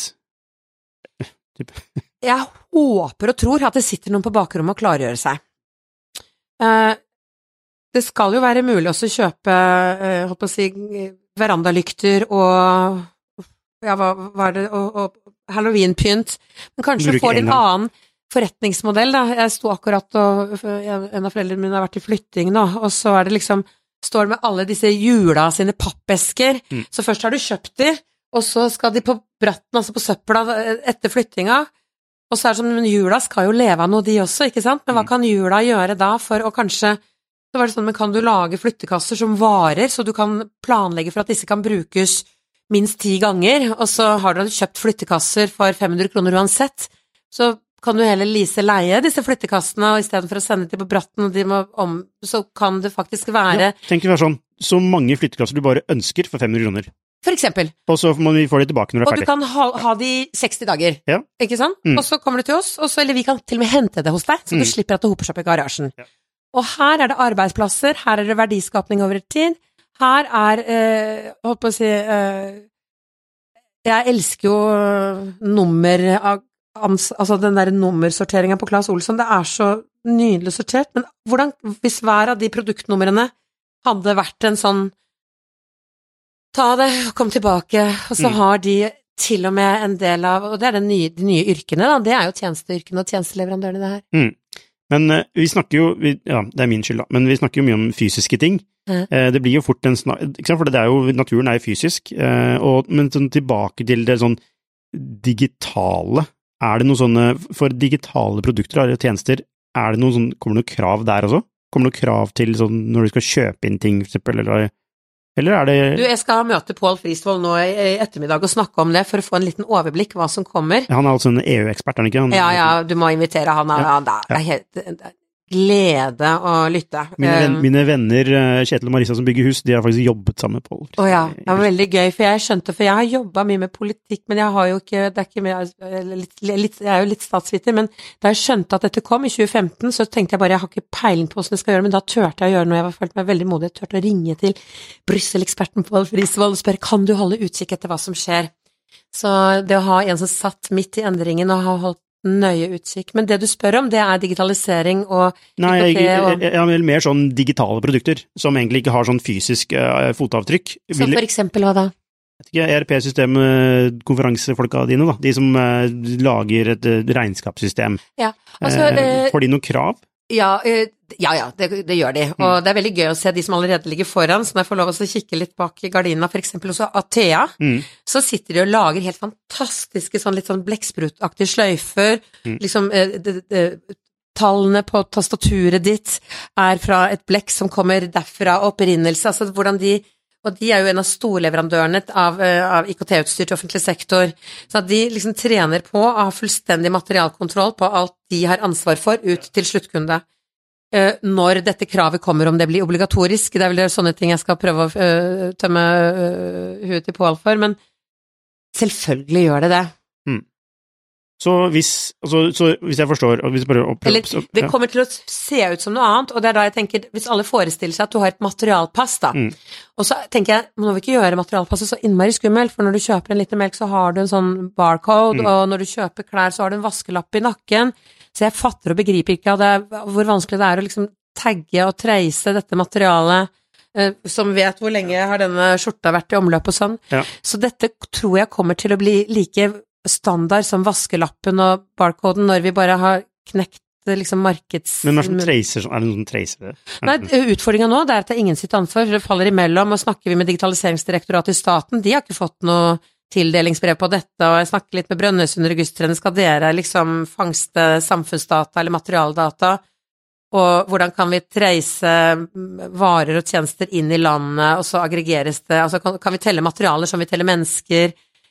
Jeg håper og tror at det sitter noen på bakrommet og klargjøre seg. Det skal jo være mulig også å kjøpe, holdt på å si, verandalykter og ja, hva er det, og Halloween-pynt, men kanskje får en annen forretningsmodell da. Jeg sto akkurat og en av foreldrene mine har vært i flytting nå, og så er det liksom, står med alle disse jula sine pappesker, så først har du kjøpt de, og så skal de på bratten, altså på søppla etter flyttinga, og så er det som, men jula skal jo leve av noe de også, ikke sant? Men hva kan jula gjøre da for å kanskje, så var det sånn, men kan du lage flyttekasser som varer, så du kan planlegge for at disse kan brukes minst 10 ganger, og så har du kjøpt flyttekasser for 500 kroner uansett, så kan du heller leie disse flyttekassene, og i stedet for å sende dem på bratten, og de må så kan det faktisk være... Ja, tenk det være sånn, så mange flyttekasser du bare ønsker for 500 kroner. For eksempel. Og så må vi få det tilbake når det er ferdig. Og du kan ha de 60 dager, ikke sant? Og så kommer du til oss, eller vi kan til og med hente det hos deg, så du slipper at det hoper seg opp i garasjen. Ja. Og her er det arbeidsplasser, her er det verdiskapning over tid, her er, holdt på å si, jeg elsker jo altså den der nummersorteringen på Claes Olsson, det er så nydelig sortert, men hvis hver av de produktnumrene hadde vært en sånn, ta det, kom tilbake, og så har de til og med en del av, og det er de nye yrkene da, det er jo tjenesteyrkene og tjenesteleverandørene det her. Men vi snakker jo, ja, det er min skyld da, men vi snakker jo mye om fysiske ting. Det blir jo fort ikke sant, for det er jo, naturen er jo fysisk, men sånn tilbake til det sånn digitale, er det noen sånne, for digitale produkter eller tjenester, er det noen sånn, kommer det noen krav der også? Kommer det noen krav til sånn, når du skal kjøpe inn ting, for eksempel, eller er det... Du, jeg skal møte Pål Frisvold nå i ettermiddag og snakke om det for å få en liten overblikk hva som kommer. Han er altså en EU-ekspert, er han ikke? Ja, du må invitere han. Det er helt glede å lytte. Mine venner Kjetil og Marissa som bygger hus, de har faktisk jobbet sammen med Pål. Åja, det var veldig gøy, for jeg har jobbet mye med politikk, men jeg har jo ikke, det er ikke mer, jeg er jo litt statsviter, men da jeg skjønte at dette kom i 2015, så tenkte jeg bare, jeg har ikke peiling på hvordan jeg skal gjøre, men da tørte jeg å gjøre noe, jeg følte meg veldig modig, jeg tørte å ringe til Brussel-eksperten Pål Frisvold og spørre, kan du holde utkikk etter hva som skjer? Så det å ha en som satt midt i endringen og har holdt nøye utkikk, men det du spør om, det er digitalisering og... Nei, jeg vil mer sånn digitale produkter, som egentlig ikke har sånn fysisk fotavtrykk. Så for eksempel hva da? ERP-system-konferansefolka dine da, de som lager et regnskapssystem. Ja, altså, får de noen krav? Ja, det gjør de, og det er veldig gøy å se de som allerede ligger foran, så når jeg får lov å kikke litt bak i gardinene, for eksempel også Athea, så sitter de og lager helt fantastiske litt sånn blekksprutaktige sløyfer, liksom tallene på tastaturet ditt er fra et blekk som kommer derfra opprinnelse, altså hvordan og de er jo en av storleverandørene av IKT-utstyr til offentlig sektor, så at de liksom trener på å ha fullstendig materialkontroll på alt de har ansvar for ut til sluttkunde. Når dette kravet kommer, om det blir obligatorisk, det er vel sånne ting jeg skal prøve å tømme huet til Pål for, men selvfølgelig gjør det det. Så hvis jeg forstår, og hvis jeg bare det kommer til å se ut som noe annet, og det er da jeg tenker, hvis alle forestiller seg at du har et materialpass da, og så tenker jeg, må vi ikke gjøre materialpasset så innmari skummelt, for når du kjøper en liter melk så har du en sånn barcode, og når du kjøper klær så har du en vaskelapp i nakken, så jeg fatter og begriper ikke hvor vanskelig det er å liksom tagge og treise dette materialet, som vet hvor lenge har denne skjorta vært i omløp og sånn, så dette tror jeg kommer til å bli like standard som vaskelappen og barcoden når vi bare har knekt liksom markeds... Men er det noen som tracer det? Nei, utfordringen nå det er at det er ingen sitt ansvar, for det faller imellom, og snakker vi med digitaliseringsdirektoratet i staten, de har ikke fått noe tildelingsbrev på dette, og jeg snakker litt med Brønnøysundregistrene, skal dere liksom fangste samfunnsdata eller materialdata, og hvordan kan vi trace varer og tjenester inn i landet, og så aggregeres det, altså kan vi telle materialer som vi teller mennesker,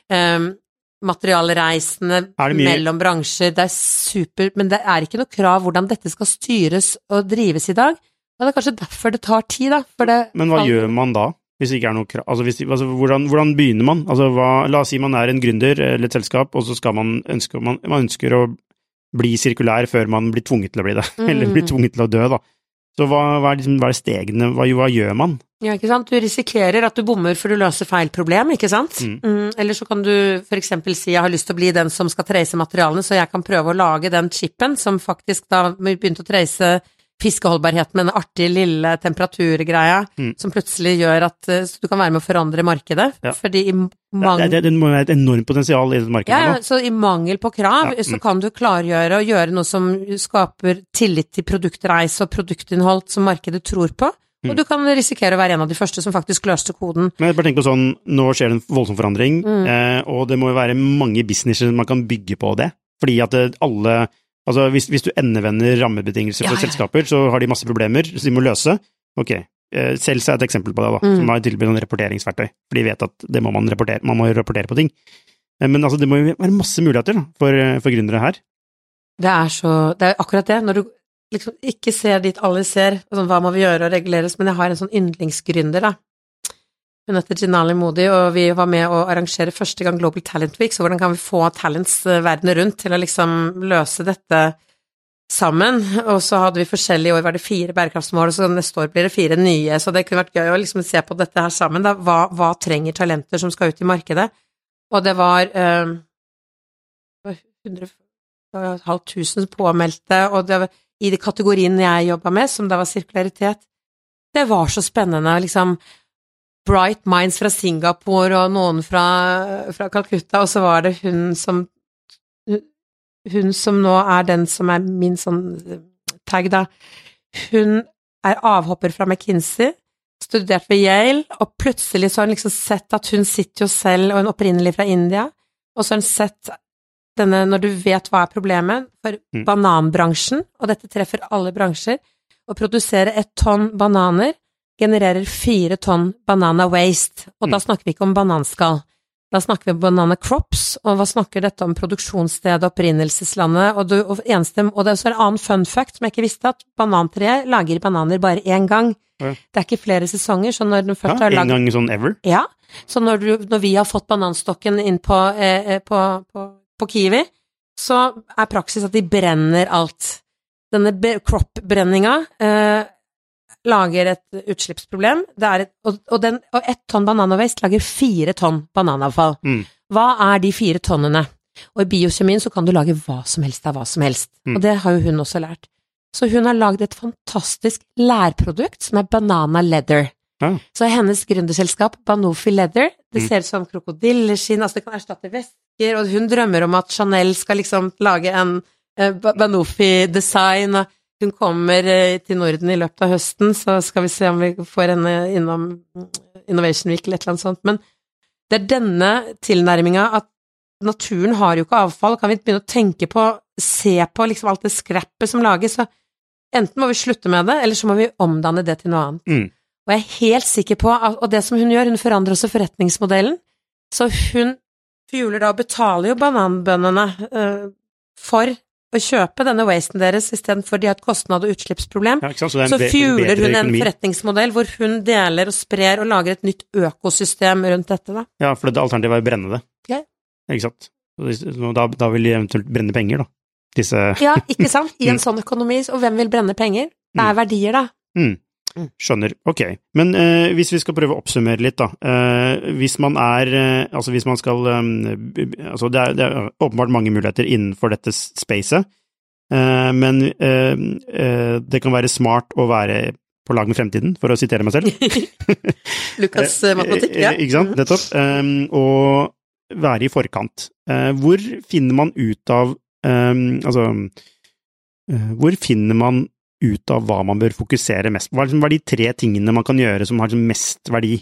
materialreisende mellom bransjer, det er super, men det er ikke noe krav hvordan dette skal styres og drives i dag, og det er kanskje derfor det tar tid da. Men hva gjør man da, hvis det ikke er noe krav? Altså, hvordan begynner man? Altså, la oss si man er en gründer eller et selskap, og så skal man ønsker å bli sirkulær før man blir tvunget til å bli det, eller blir tvunget til å dø da. Så hva er stegene, hva gjør man? Ja, ikke sant? Du risikerer at du bommer for du løser feil problem, ikke sant? Eller så kan du for eksempel si, jeg har lyst til å bli den som skal trace materialene, så jeg kan prøve å lage den chipen som faktisk da begynte å trace fiskeholdbarheten med en artig lille temperaturgreia, som plutselig gjør at du kan være med å forandre markedet, fordi det må være et enormt potensial i det markedet. Ja, så i mangel på krav, så kan du klargjøre og gjøre noe som skaper tillit til produktreis og produktinnhold som markedet tror på, og du kan risikere å være en av de første som faktisk løste koden. Men jeg bare tenker sånn, nå skjer det en voldsom forandring, og det må jo være mange businesser man kan bygge på det, fordi at altså hvis du endevender rammebetingelser for selskaper, så har de masse problemer, så de må løse. Ok, Selv er et eksempel på det da, som har tilbudt en rapporteringsverktøy, for de vet at det må man må rapportere på ting. Men altså, det må jo være masse muligheter da, for gründere her. Det er akkurat det, når du liksom ikke ser dit alle ser, sånn, hva må vi gjøre og reguleres, men jeg har en sånn yndlingsgründer da. Hun heter Jinali Modi, og vi var med å arrangere første gang Global Talent Week, så hvordan kan vi få talents verden rundt til å liksom løse dette sammen, og så hadde vi forskjellige år, var det 4 bærekraftsmål, og så neste år blir det 4 nye, så det kunne vært gøy å liksom se på dette her sammen, da. Hva trenger talenter som skal ut i markedet? Og det var 100.500 påmeldte, og det var i de kategorien jeg jobbet med, som da var sirkularitet. Det var så spennende, liksom Bright Minds fra Singapore, og noen fra Calcutta, og så var det hun som nå er den som er min sånn tag da, hun er avhopper fra McKinsey, studert ved Yale, og plutselig så har hun liksom sett at hun sitter jo selv, og hun opprinnelig fra India, og så har hun sett denne, når du vet hva er problemet for bananbransjen, og dette treffer alle bransjer, å produsere 1 tonn bananer genererer 4 tonn banana waste, og da snakker vi ikke om bananskall. Da snakker vi om banana crops, og hva snakker dette om produksjonsstedet, opprinnelseslandet, og det er også en annen fun fact som jeg ikke visste, at banantreet lager bananer bare 1 gang. Ja. Det er ikke flere sesonger, så når den først har lagd... 1 gang sånn ever? Ja, så når vi har fått bananstokken inn på Kiwi, så er praksis at de brenner alt. Denne crop-brenninga lager et utslippsproblem, og 1 tonn banana waste lager 4 tonn bananavfall. Hva er de 4 tonnene? Og i biokjemien så kan du lage hva som helst av hva som helst, og det har jo hun også lært. Så hun har laget et fantastisk lærprodukt som er banana leather. Ja. Så hennes gründerselskap, Banofi Leather, det ser ut som krokodilleskinn, altså det kan erstatte vesker, og hun drømmer om at Chanel skal liksom lage en Banofi-design, og hun kommer til Norden i løpet av høsten, så skal vi se om vi får henne innom Innovation Week eller et eller annet sånt, men det denne tilnærmingen at naturen har jo ikke avfall, kan vi begynne å tenke på, se på liksom alt det skreppet som lages, så enten må vi slutte med det, eller så må vi omdanne det til noe annet. Og jeg er helt sikker på, og det som hun gjør, hun forandrer også forretningsmodellen, så hun fjuler da og betaler jo bananbøndene for å kjøpe denne wasten deres, i stedet for de har et kostnad- og utslippsproblem, så fjuler hun en forretningsmodell hvor hun deler og sprer og lager et nytt økosystem rundt dette da. Ja, for det alternativet var å brenne det. Ja. Ikke sant? Da vil de eventuelt brenne penger da. Ja, ikke sant? I en sånn økonomi, og hvem vil brenne penger? Det er verdier da. Skjønner, ok. Men hvis vi skal prøve å oppsummere litt da, hvis man skal, det er åpenbart mange muligheter innenfor dette spacet, men det kan være smart å være på lag med fremtiden, for å sitere meg selv. Lukas matematikk, ja. Ikke sant, nettopp. Og være i forkant. Hvor finner man ut av hvor finner man ut av hva man bør fokusere mest på? Hva er de 3 tingene man kan gjøre som har mest verdi?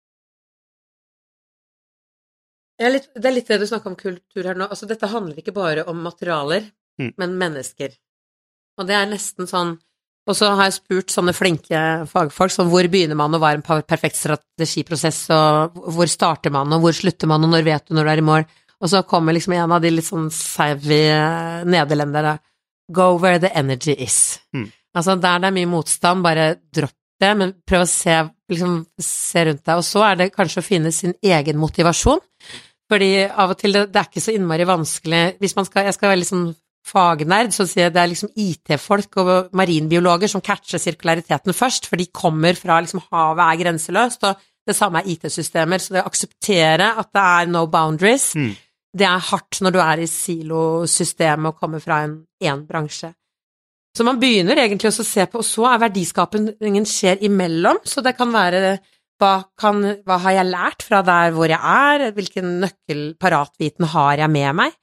Det er litt det du snakker om kultur her nå. Altså, dette handler ikke bare om materialer, men mennesker. Og det er nesten sånn, og så har jeg spurt sånne flinke fagfolk, sånn hvor begynner man, og hva er en perfekt strategiprosess, og hvor starter man, og hvor slutter man, og når vet du når du er i mål? Og så kommer liksom en av de litt sånn savvy nederlendere, go where the energy is. Altså der det er mye motstand, bare dropp det, men prøv å se rundt deg, og så er det kanskje å finne sin egen motivasjon, fordi av og til det er ikke så innmari vanskelig, hvis man jeg skal være litt sånn fagnerd, så sier jeg det er liksom IT-folk og marinbiologer som catcher sirkulariteten først, for de kommer fra liksom havet er grenseløst, og det samme er IT-systemer, så det å akseptere at det er no boundaries, det er hardt når du er i silosystemet og kommer fra en bransje. Så man begynner egentlig også å se på, og så er verdiskapingen skjer imellom, så det kan være, hva har jeg lært fra der hvor jeg er, hvilken nøkkelparatviten har jeg med meg?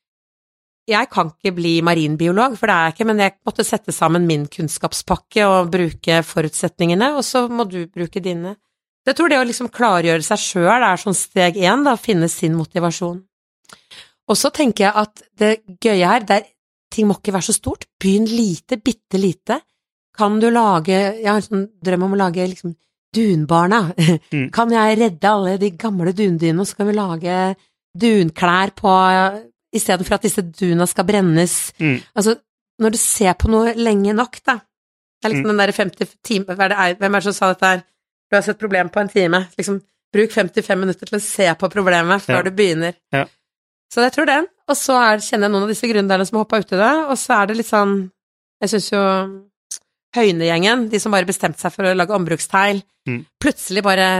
Jeg kan ikke bli marinbiolog, for det er jeg ikke, men jeg måtte sette sammen min kunnskapspakke og bruke forutsetningene, og så må du bruke dine. Jeg tror det å liksom klargjøre seg selv er sånn steg 1, da, finne sin motivasjon. Og så tenker jeg at det gøye her, ting må ikke være så stort, begynn lite, bitte lite. Kan du lage, jeg har en sånn drøm om å lage liksom dunbarna. Kan jeg redde alle de gamle dundynene, og så kan vi lage dunklær på, i stedet for at disse duna skal brennes. Altså, når du ser på noe lenge nok, da, det er liksom den der 50 timer, hvem er det som sa dette her? Du har sett problem på en time, liksom, bruk 55 minutter til å se på problemet før du begynner. Ja. Så jeg tror det, og så kjenner jeg noen av disse gründerne som har hoppet ut i det, og så er det litt sånn, jeg synes jo Høyne-gjengen, de som bare bestemte seg for å lage ombruksteil, plutselig bare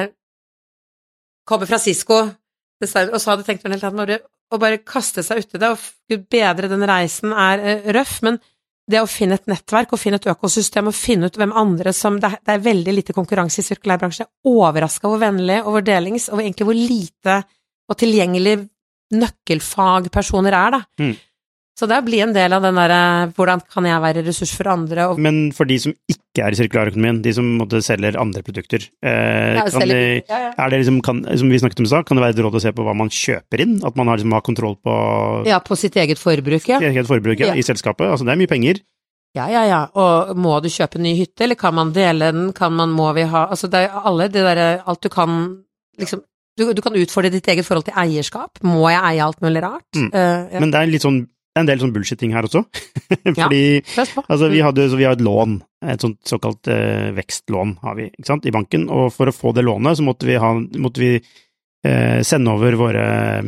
kommer fra Cisco, og så hadde tenkt en helt annen, å bare kaste seg ut i det, og gud bedre den reisen er røff, men det å finne et nettverk, og finne et økosystem, og finne ut hvem andre som, det er veldig lite konkurranse i sirkulærbransjen, jeg er overrasket hvor vennlig og hvor delings, og egentlig hvor lite og tilgjengelig nøkkelfagpersoner er da. Så det blir en del av den der, hvordan kan jeg være ressurs for andre? Men for de som ikke er i sirkulærøkonomien, de som selger andre produkter, er det liksom, som vi snakket om i stad, kan det være et råd å se på hva man kjøper inn? At man har kontroll på... Ja, på sitt eget forbruk, ja. Eget forbruk, ja, i selskapet. Altså, det er mye penger. Ja. Og må du kjøpe en ny hytte, eller kan man dele den? Må vi ha... Altså, det er alle det der, alt du kan, liksom... Du kan utfordre ditt eget forhold til eierskap. Må jeg eie alt mulig rart? Ja. Men det er en del sånn bullshitting her også. Fordi altså, vi har et lån, et sånt såkalt vekstlån har vi, ikke sant, i banken, og for å få det lånet så måtte vi sende over våre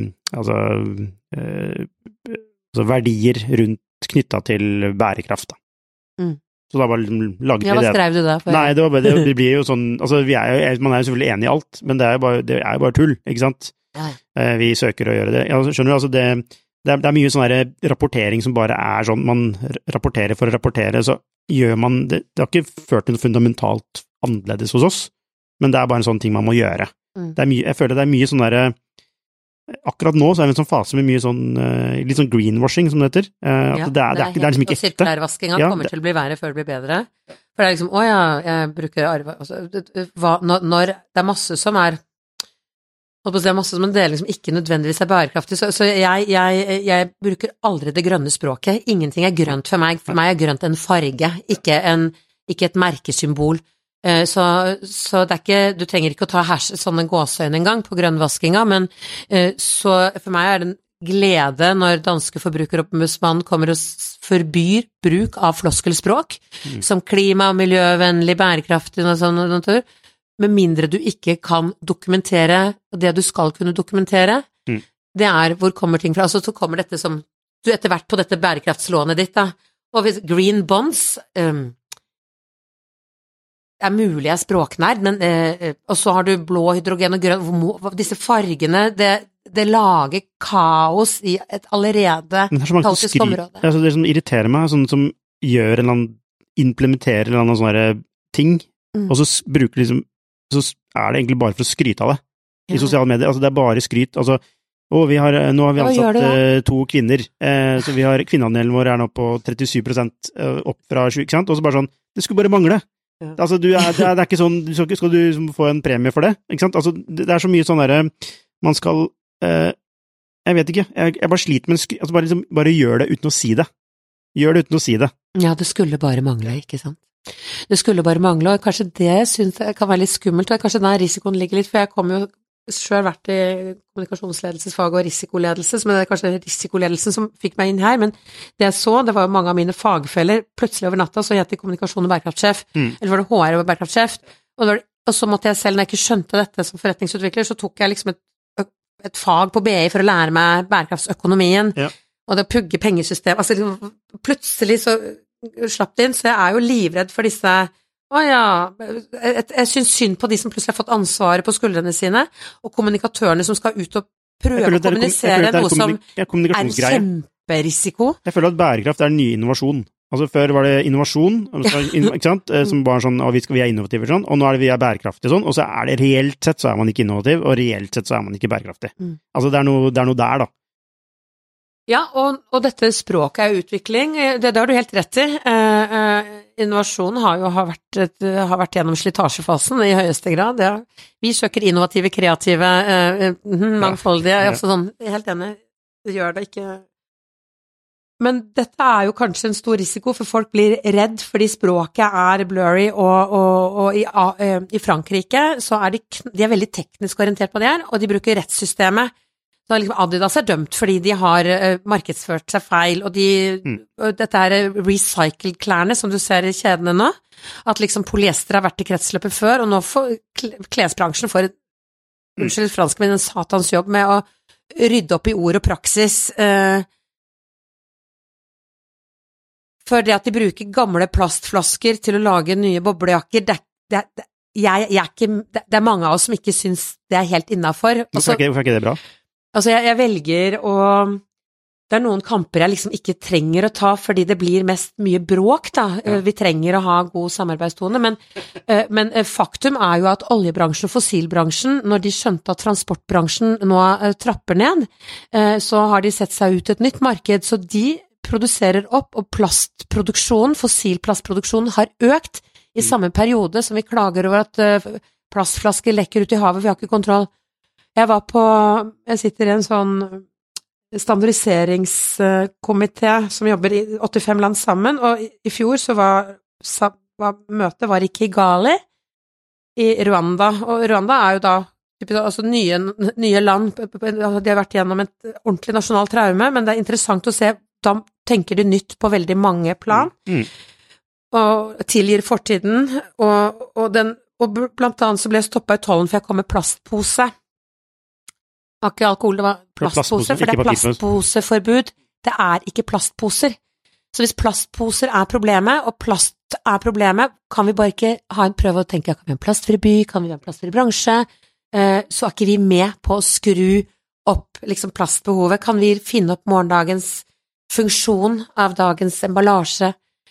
verdier rundt knyttet til bærekraft da. Så da bare laget vi det. Ja, hva skrev du da? Nei, det blir jo sånn, altså man er jo selvfølgelig enig i alt, men det er jo bare tull, ikke sant? Ja. Vi søker å gjøre det. Ja, skjønner du, altså det er mye sånn rapportering som bare er sånn, man rapporterer for å rapportere, så gjør man det har ikke ført til noe fundamentalt annerledes hos oss. men det bare en sånn ting man må gjøre. Jeg føler det mye sånn der, akkurat nå så vi en sånn fase med mye sånn, litt sånn greenwashing, som det heter. At det er liksom ikke ekte. Sirkulærvaskinga kommer til å bli verre før det blir bedre. For det liksom, jeg bruker arve, altså, når det masse som det er masse som en del som ikke nødvendigvis bærekraftig, så jeg bruker aldri det grønne språket. Ingenting grønt for meg. For meg grønt en farge, ikke et merkesymbol. Så det ikke, du trenger ikke å ta sånne gåseøyne en gang på grønnvaskinga, men så for meg det en glede når danske forbrukerombudsmannen kommer og forbyr bruk av floskelspråk, som klima, miljøvennlig, bærekraftig og sånn, med mindre du ikke kan dokumentere det du skal kunne dokumentere. Det hvor kommer ting fra, altså så kommer dette som du etter hvert på dette bærekraftslånet ditt da, og hvis green bonds mulig språknær, men og så har du blå hydrogen og grønn, disse fargene, det lager kaos i et allerede kaotisk område. Altså det som irriterer meg, sånn som gjør implementerer en eller annen sånn ting, og så bruker liksom, så det egentlig bare for å skryte av det i sosiale medier, altså det bare skryt, altså, nå har vi ansatt 2 kvinner, så kvinneandelen vår nå på 37% opp fra 20%, ikke sant? Og så bare sånn, det skulle bare mangle. Altså, det ikke sånn, skal du få en premie for det, ikke sant? Altså, det så mye sånn der, man skal, jeg vet ikke, jeg bare sliter med, altså bare gjør det uten å si det. Gjør det uten å si det. Ja, det skulle bare mangle, ikke sant? Det skulle bare mangle, og kanskje det synes jeg kan være litt skummelt, og kanskje der risikoen ligger litt, for jeg kommer jo selv vært i kommunikasjonsledelsesfag og risikoledelse, men det kanskje risikoledelsen som fikk meg inn her, men det jeg så, det var jo mange av mine fagfeller, plutselig over natta så het jeg kommunikasjon og bærekraftsjef, eller var det HR og bærekraftsjef, og så måtte jeg selv, når jeg ikke skjønte dette som forretningsutvikler, så tok jeg liksom et fag på BI for å lære meg bærekraftsøkonomien, og det å pugge pengesystem, altså liksom, plutselig så slapp det inn, så jeg jo livredd for disse jeg synes synd på de som plutselig har fått ansvaret på skuldrene sine, og kommunikatørene som skal ut og prøve å kommunisere noe som en kjemperisiko. Jeg føler at bærekraft en ny innovasjon. Altså før var det innovasjon, ikke sant? Som bare sånn, vi innovative sånn, og nå det vi bærekraftige sånn, og så det reelt sett så man ikke innovativ, og reelt sett så man ikke bærekraftig. Altså det noe der da. Ja, og dette språket utvikling, det har du helt rett i. Innovasjon har vært gjennom slitasjefasen i høyeste grad. Ja. Vi søker innovative, kreative, mangfoldige, sånn, helt enig, det gjør det ikke. Men dette jo kanskje en stor risiko, for folk blir redd fordi språket blurry, og i Frankrike så de veldig teknisk orientert på det her, og de bruker rettssystemet. Så liksom Adidas dømt fordi de har markedsført seg feil, og dette recycled klærne som du ser i kjedene nå, at liksom polyester har vært i kretsløpet før, og nå får klesbransjen unnskyld fransk, men en satans jobb med å rydde opp i ord og praksis, for det at de bruker gamle plastflasker til å lage nye boblejakker, det mange av oss som ikke synes det helt innenfor. Hvorfor ikke det bra? Altså, jeg velger det noen kamper jeg liksom ikke trenger å ta, fordi det blir mest mye bråk, da. Vi trenger å ha god samarbeidstone, men faktum jo at oljebransjen og fossilbransjen, når de skjønte at transportbransjen nå trapper ned, så har de sett seg ut et nytt marked, så de produserer opp, og plastproduksjonen, fossilplastproduksjonen har økt i samme periode som vi klager over at plastflasker lekker ut i havet, vi har ikke kontroll. Jeg sitter i en sånn standardiseringskomité som jobber i 85 land sammen, og i fjor så møtet i Kigali i Rwanda, og Rwanda jo da altså nye land, de har vært gjennom et ordentlig nasjonalt traume, men det interessant å se, da tenker de nytt på veldig mange plan, og tilgir fortiden, og blant annet så ble jeg stoppet i tollen for jeg kom med plastpose. Det var ikke alkohol, det var plastpose, for det plastposeforbud. Det ikke plastposer. Så hvis plastposer problemet, og plast problemet, kan vi bare ikke ha en prøve å tenke, kan vi ha en plastfri by, kan vi ha en plastfri bransje, så ikke vi med på å skru opp liksom plastbehovet, kan vi finne opp morgendagens funksjon av dagens emballasje.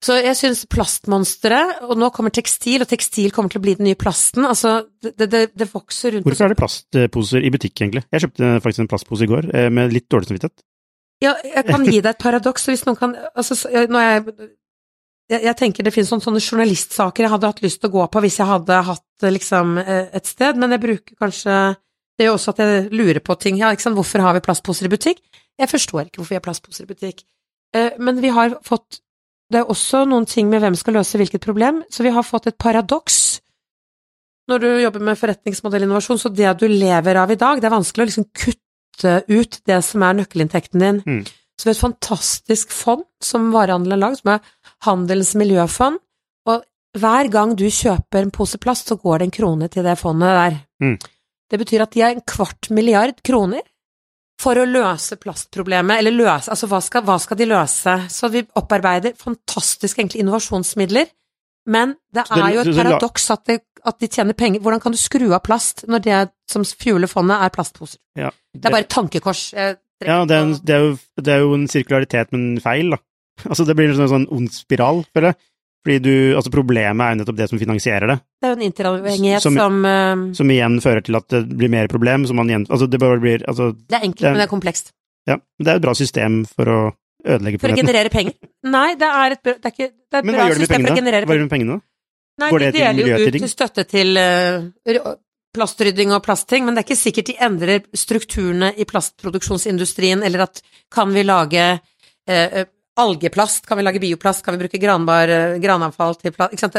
Så jeg synes plastmonstre, og nå kommer tekstil, og tekstil kommer til å bli den nye plasten, altså det vokser rundt. Hvorfor det plastposer i butikk egentlig? Jeg kjøpte faktisk en plastpose i går, med litt dårlig samvittighet. Ja, jeg kan gi deg et paradoks, hvis noen kan, altså, når jeg tenker det finnes sånne journalistsaker jeg hadde hatt lyst til å gå på hvis jeg hadde hatt liksom et sted, men jeg bruker kanskje, det gjør også at jeg lurer på ting, ja, ikke sant, hvorfor har vi plastposer i butikk? Jeg forstår ikke hvorfor vi har plastposer i butikk, men vi har fått, det er også noen ting med hvem skal løse hvilket problem, så vi har fått et paradoks når du jobber med forretningsmodellinnovasjon, så det du lever av i dag, det er vanskelig å liksom kutte ut det som er nøkkelinntekten din. Så vi har et fantastisk fond som varehandelen har laget, som er Handelens miljøfond, og hver gang du kjøper en pose plast, så går det 1 krone til det fondet der. Det betyr at de har 250 milliarder kroner for å løse plastproblemet, eller løse, altså hva skal de løse? Så vi opparbeider fantastiske egentlig innovasjonsmidler, men det er jo et paradoks at de tjener penger. Hvordan kan du skru av plast når det som fueler fondet er plastposer? Ja, det er bare et tankekors. Ja, det er jo en sirkularitet, men feil, da. Altså, det blir en sånn ond spiral, føler jeg. Fordi altså problemet er jo nettopp det som finansierer det. Det er jo en interavhengighet som igjen fører til at det blir mer problem, som man igjen, altså det bare blir, altså... Det er enkelt, men det er komplekst. Ja, det er et bra system for å ødelegge planeten. For å generere penger? Nei, det er et bra system for å generere penger. Hva gjør du med pengene da? Nei, de deler jo ut støtte til plastrydding og plastting, men det er ikke sikkert de endrer strukturene i plastproduksjonsindustrien, eller at kan vi lage algeplast, kan vi lage bioplast, kan vi bruke granavfall til plast, ikke sant,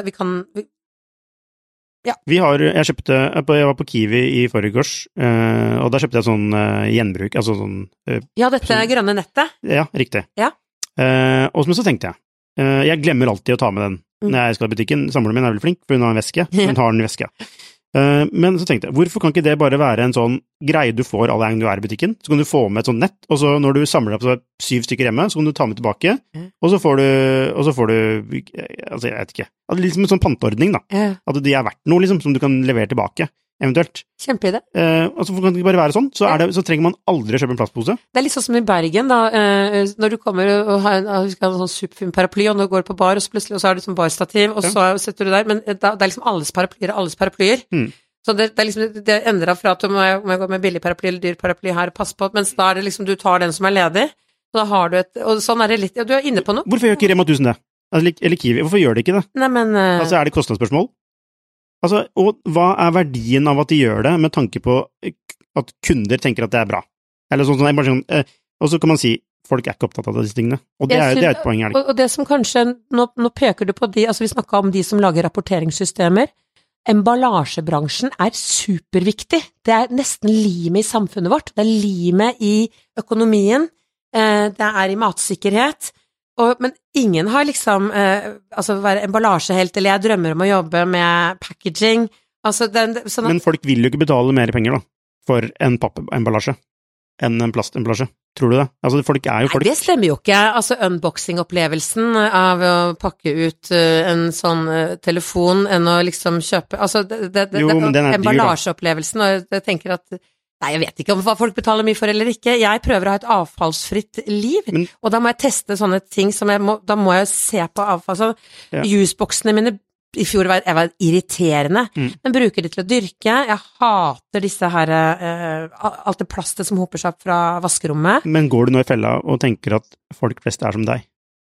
ja. Jeg var på Kiwi i forgårs, og da kjøpte jeg sånn gjenbruk, altså sånn... Ja, dette grønne nettet? Ja, riktig. Ja. Og så tenkte jeg glemmer alltid å ta med den når jeg skal i butikken. Samboeren min er veldig flink, for hun har en veske, hun har en veske. Men så tenkte jeg, hvorfor kan ikke det bare være en sånn greie du får alle gang du er i butikken? Så kan du få med et sånt nett, og så når du samler opp 7 stykker hjemme, så kan du ta med tilbake, og så får du, altså jeg vet ikke, liksom en sånn panteordning da, at de er verdt noe liksom, som du kan levere tilbake, eventuelt. Kjempeidé. Altså kan det ikke bare være sånn, så trenger man aldri å kjøpe en plastpose. Det er litt sånn som i Bergen da, når du kommer og har en sånn superfin paraply, og når du går på bar, og så plutselig har du sånn barstativ, og så setter du der, men det er liksom alles paraplyer. Så det er liksom, det endrer fra at om jeg går med billig paraply eller dyr paraply her, pass på, mens da er det liksom, du tar den som er ledig, og da har du og sånn er det litt, ja, du er inne på noe. Hvorfor gjør ikke Rema 1000 det? Eller Kiwi, hvorfor gjør de ikke det? Nei, men... Altså, er det kostnadsspørsmål? Altså, og hva er verdien av at de gjør det, med tanke på at kunder tenker at det er bra? Eller sånn, og så kan man si, folk er ikke opptatt av disse tingene. Og det er et poeng, er det ikke? Og det som kanskje, nå peker du på altså vi snakket om de som lager rapporteringssystemer, emballasjebransjen er superviktig. Det er nesten limet i samfunnet vårt, det er limet i økonomien, det er i matsikkerhet, men ingen har liksom, være emballasjehelt, eller jeg drømmer om å jobbe med packaging, Men folk vil jo ikke betale mer penger da, for en pappemballasje enn en plastemballasje, tror du det? Altså, folk er jo folk. Nei, det stemmer jo ikke. Altså, unboxing-opplevelsen av å pakke ut en sånn telefon enn å liksom kjøpe, altså, emballasjeopplevelsen, og jeg tenker at nei, jeg vet ikke om hva folk betaler mye for eller ikke. Jeg prøver å ha et avfallsfritt liv, og da må jeg teste sånne ting som da må jeg se på avfall. Så jusboksene mine i fjor var irriterende, men bruker de til å dyrke. Jeg hater disse her, alt det plastet som hoper seg opp fra vaskerommet. Men går du nå i fella og tenker at folk flest er som deg?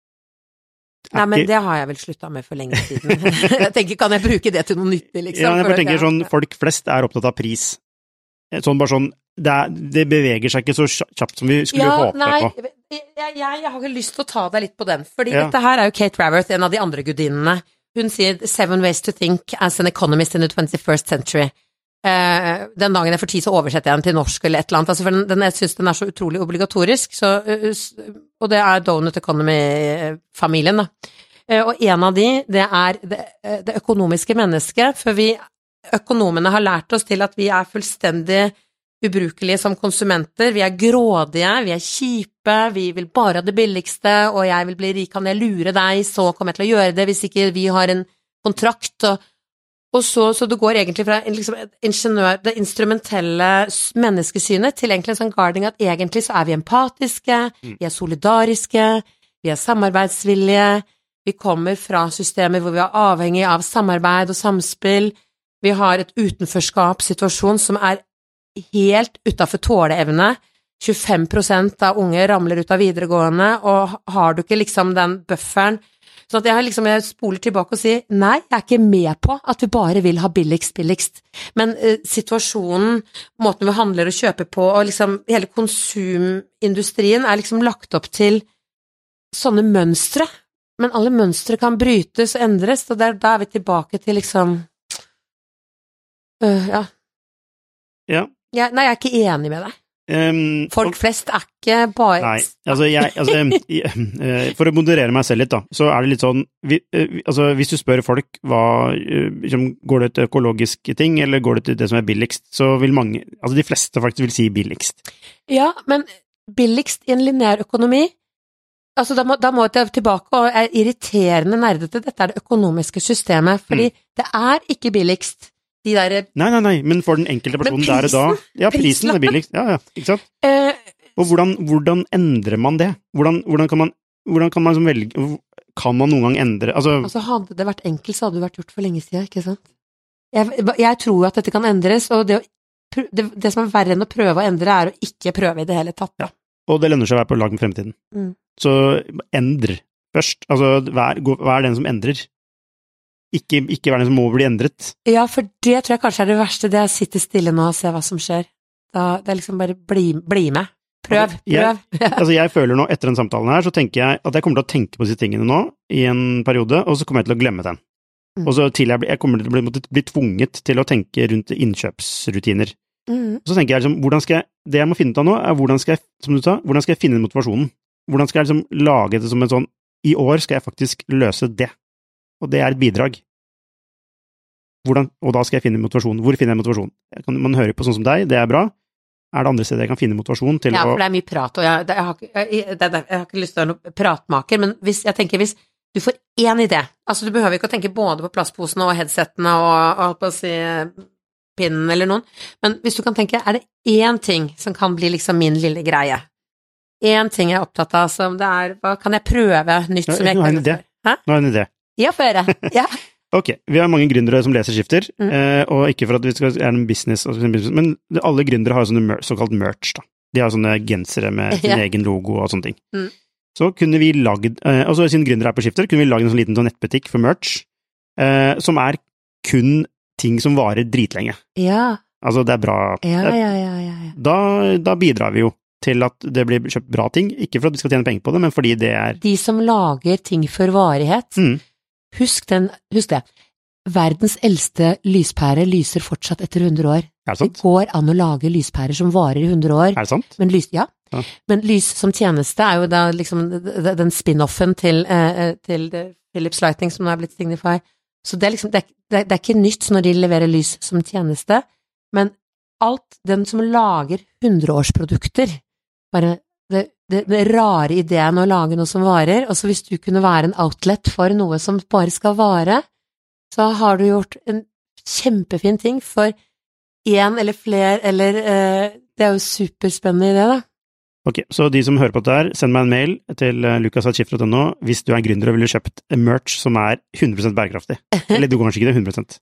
Nei, men det har jeg vel sluttet med for lenge siden. Jeg tenker, kan jeg bruke det til noe nyttig, liksom? Ja, jeg bare tenker sånn, folk flest er opptatt av pris. Sånn bare sånn, det beveger seg ikke så kjapt som vi skulle håpe på. Jeg har ikke lyst til å ta deg litt på den, fordi dette her er jo Kate Raworth, en av de andre gudinnene. Hun sier 7 ways to think as an economist in the 21st century. Den dagen jeg får tid så oversetter jeg den til norsk eller et eller annet, altså for jeg synes den er så utrolig obligatorisk, og det er Donut Economy-familien da. Og en av det er det økonomiske mennesket, for økonomene har lært oss til at vi er fullstendig ubrukelige som konsumenter, vi er grådige, vi er kjipe, vi vil bare ha det billigste, og jeg vil bli rik, kan jeg lure deg, så kommer jeg til å gjøre det hvis ikke vi har en kontrakt, og så det går egentlig fra liksom, det instrumentelle menneskesynet til egentlig en sånn guarding at egentlig så er vi empatiske, vi er solidariske, vi er samarbeidsvillige, Vi kommer fra systemer hvor vi er avhengig av samarbeid og samspill. Vi har et utenforskapssituasjon som er helt utenfor tåleevne. 25% av unge ramler ut av videregående, og har du ikke liksom den bufferen. Så at jeg spoler tilbake og sier, nei, jeg er ikke med på at vi bare vil ha billigst. Men situasjonen, måten vi handler og kjøper på, og liksom hele konsumindustrien er liksom lagt opp til sånne mønstre. Men alle mønstre kan brytes og endres, og da er vi tilbake til liksom ja. Nei, jeg er ikke enig med deg. Folk flest er ikke bare... Nei, for å moderere meg selv litt da, så er det litt sånn, hvis du spør folk går det til økologisk ting, eller går det til det som er billigst, så vil mange, de fleste faktisk vil si billigst. Ja, men billigst i en lineær økonomi, da må jeg tilbake og er irriterende nerdete, dette er det økonomiske systemet, fordi det er ikke billigst. Nei, men for den enkelte personen der og da, ja, prisen er billigst, ja, ikke sant? Og hvordan endrer man det? Hvordan kan man som velge, kan man noen gang endre, hadde det vært enkelt, så hadde det vært gjort for lenge siden, ikke sant? Jeg tror at dette kan endres, og det som er verre enn å prøve å endre, er å ikke prøve i det hele tatt. Ja, og det lønner seg å være på lag med fremtiden. Så endre først, hva er den som endrer? Ikke være den som må bli endret. Ja, for det tror jeg kanskje er det verste, det er å sitte stille nå og se hva som skjer. Det er liksom bare bli med. Prøv. Jeg føler nå, etter den samtalen her, så tenker jeg at jeg kommer til å tenke på disse tingene nå, i en periode, og så kommer jeg til å glemme den. Og så til jeg kommer til å bli tvunget til å tenke rundt innkjøpsrutiner. Og så tenker jeg liksom, det jeg må finne ut av nå, er hvordan skal jeg finne motivasjonen? Hvordan skal jeg lage det som en sånn, i år skal jeg faktisk løse det. Og det er et bidrag. Og da skal jeg finne motivasjon. Hvor finner jeg motivasjon? Man hører på sånn som deg, det er bra. Er det andre steder jeg kan finne motivasjon til å... Ja, for det er mye prat, og jeg har ikke lyst til å være noen pratmaker, men hvis du får én idé, du behøver ikke å tenke både på plastposene og headsetene og på å si pinnen eller noen, men hvis du kan tenke, er det én ting som kan bli liksom min lille greie? Én ting jeg er opptatt av, som det er, hva kan jeg prøve nytt som jeg kan gjøre? Nå har jeg en idé. Ja, for dere. Ja. Ok, vi har mange gründere som leser skifter, og ikke for at vi skal gjøre en business, men alle gründere har såkalt merch da. De har sånne gensere med sin egen logo og sånne ting. Så kunne vi lagd, siden gründere er på skifter, kunne vi lagd en sånn liten nettbutikk for merch, som er kun ting som varer dritlenge. Ja. Det er bra. Ja. Da bidrar vi jo til at det blir kjøpt bra ting, ikke for at vi skal tjene penger på det, men fordi det er... De som lager ting for varighet, husk det. Verdens eldste lyspære lyser fortsatt etter 100 år. Er det sant? Det går an å lage lyspærer som varer i 100 år. Er det sant? Men Men lys som tjeneste er jo da liksom den spin-offen til Philips Lighting som nå er blitt Signify. Så det er liksom, det er ikke nytt når de leverer lys som tjeneste, men den som lager 100-årsprodukter, bare det rare ideen å lage noe som varer, og så hvis du kunne være en outlet for noe som bare skal vare, så har du gjort en kjempefin ting for en eller flere, eller det er jo superspennende idé da. Ok, så de som hører på dette her, send meg en mail til lukas@skifter.no hvis du er gründer og ville kjøpt merch som er 100% bærekraftig. Eller du kanskje ikke det 100%.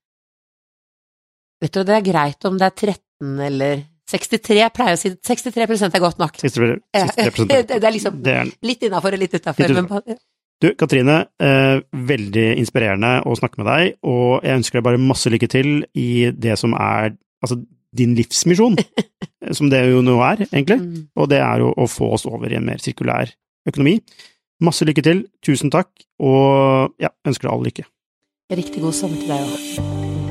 Vet du, det er greit om det er 13 eller 63, jeg pleier å si 63% er godt nok. 63%. Det er liksom litt innenfor og litt utenfor. Du, Katrine, veldig inspirerende å snakke med deg, og jeg ønsker deg bare masse lykke til i det som er din livsmisjon, som det jo nå er, egentlig, og det er jo å få oss over i en mer sirkulær økonomi. Masse lykke til, tusen takk, og ønsker deg all lykke. Riktig god sommer til deg også.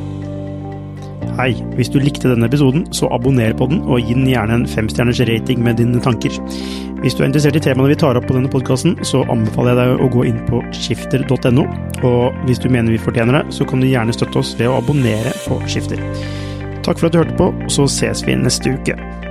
Hei, hvis du likte denne episoden, så abonner på den, og gi den gjerne en 5-stjerners rating med dine tanker. Hvis du er interessert i temaene vi tar opp på denne podcasten, så anbefaler jeg deg å gå inn på skifter.no, og hvis du mener vi fortjener det, så kan du gjerne støtte oss ved å abonnere på Skifter. Takk for at du hørte på, så ses vi neste uke.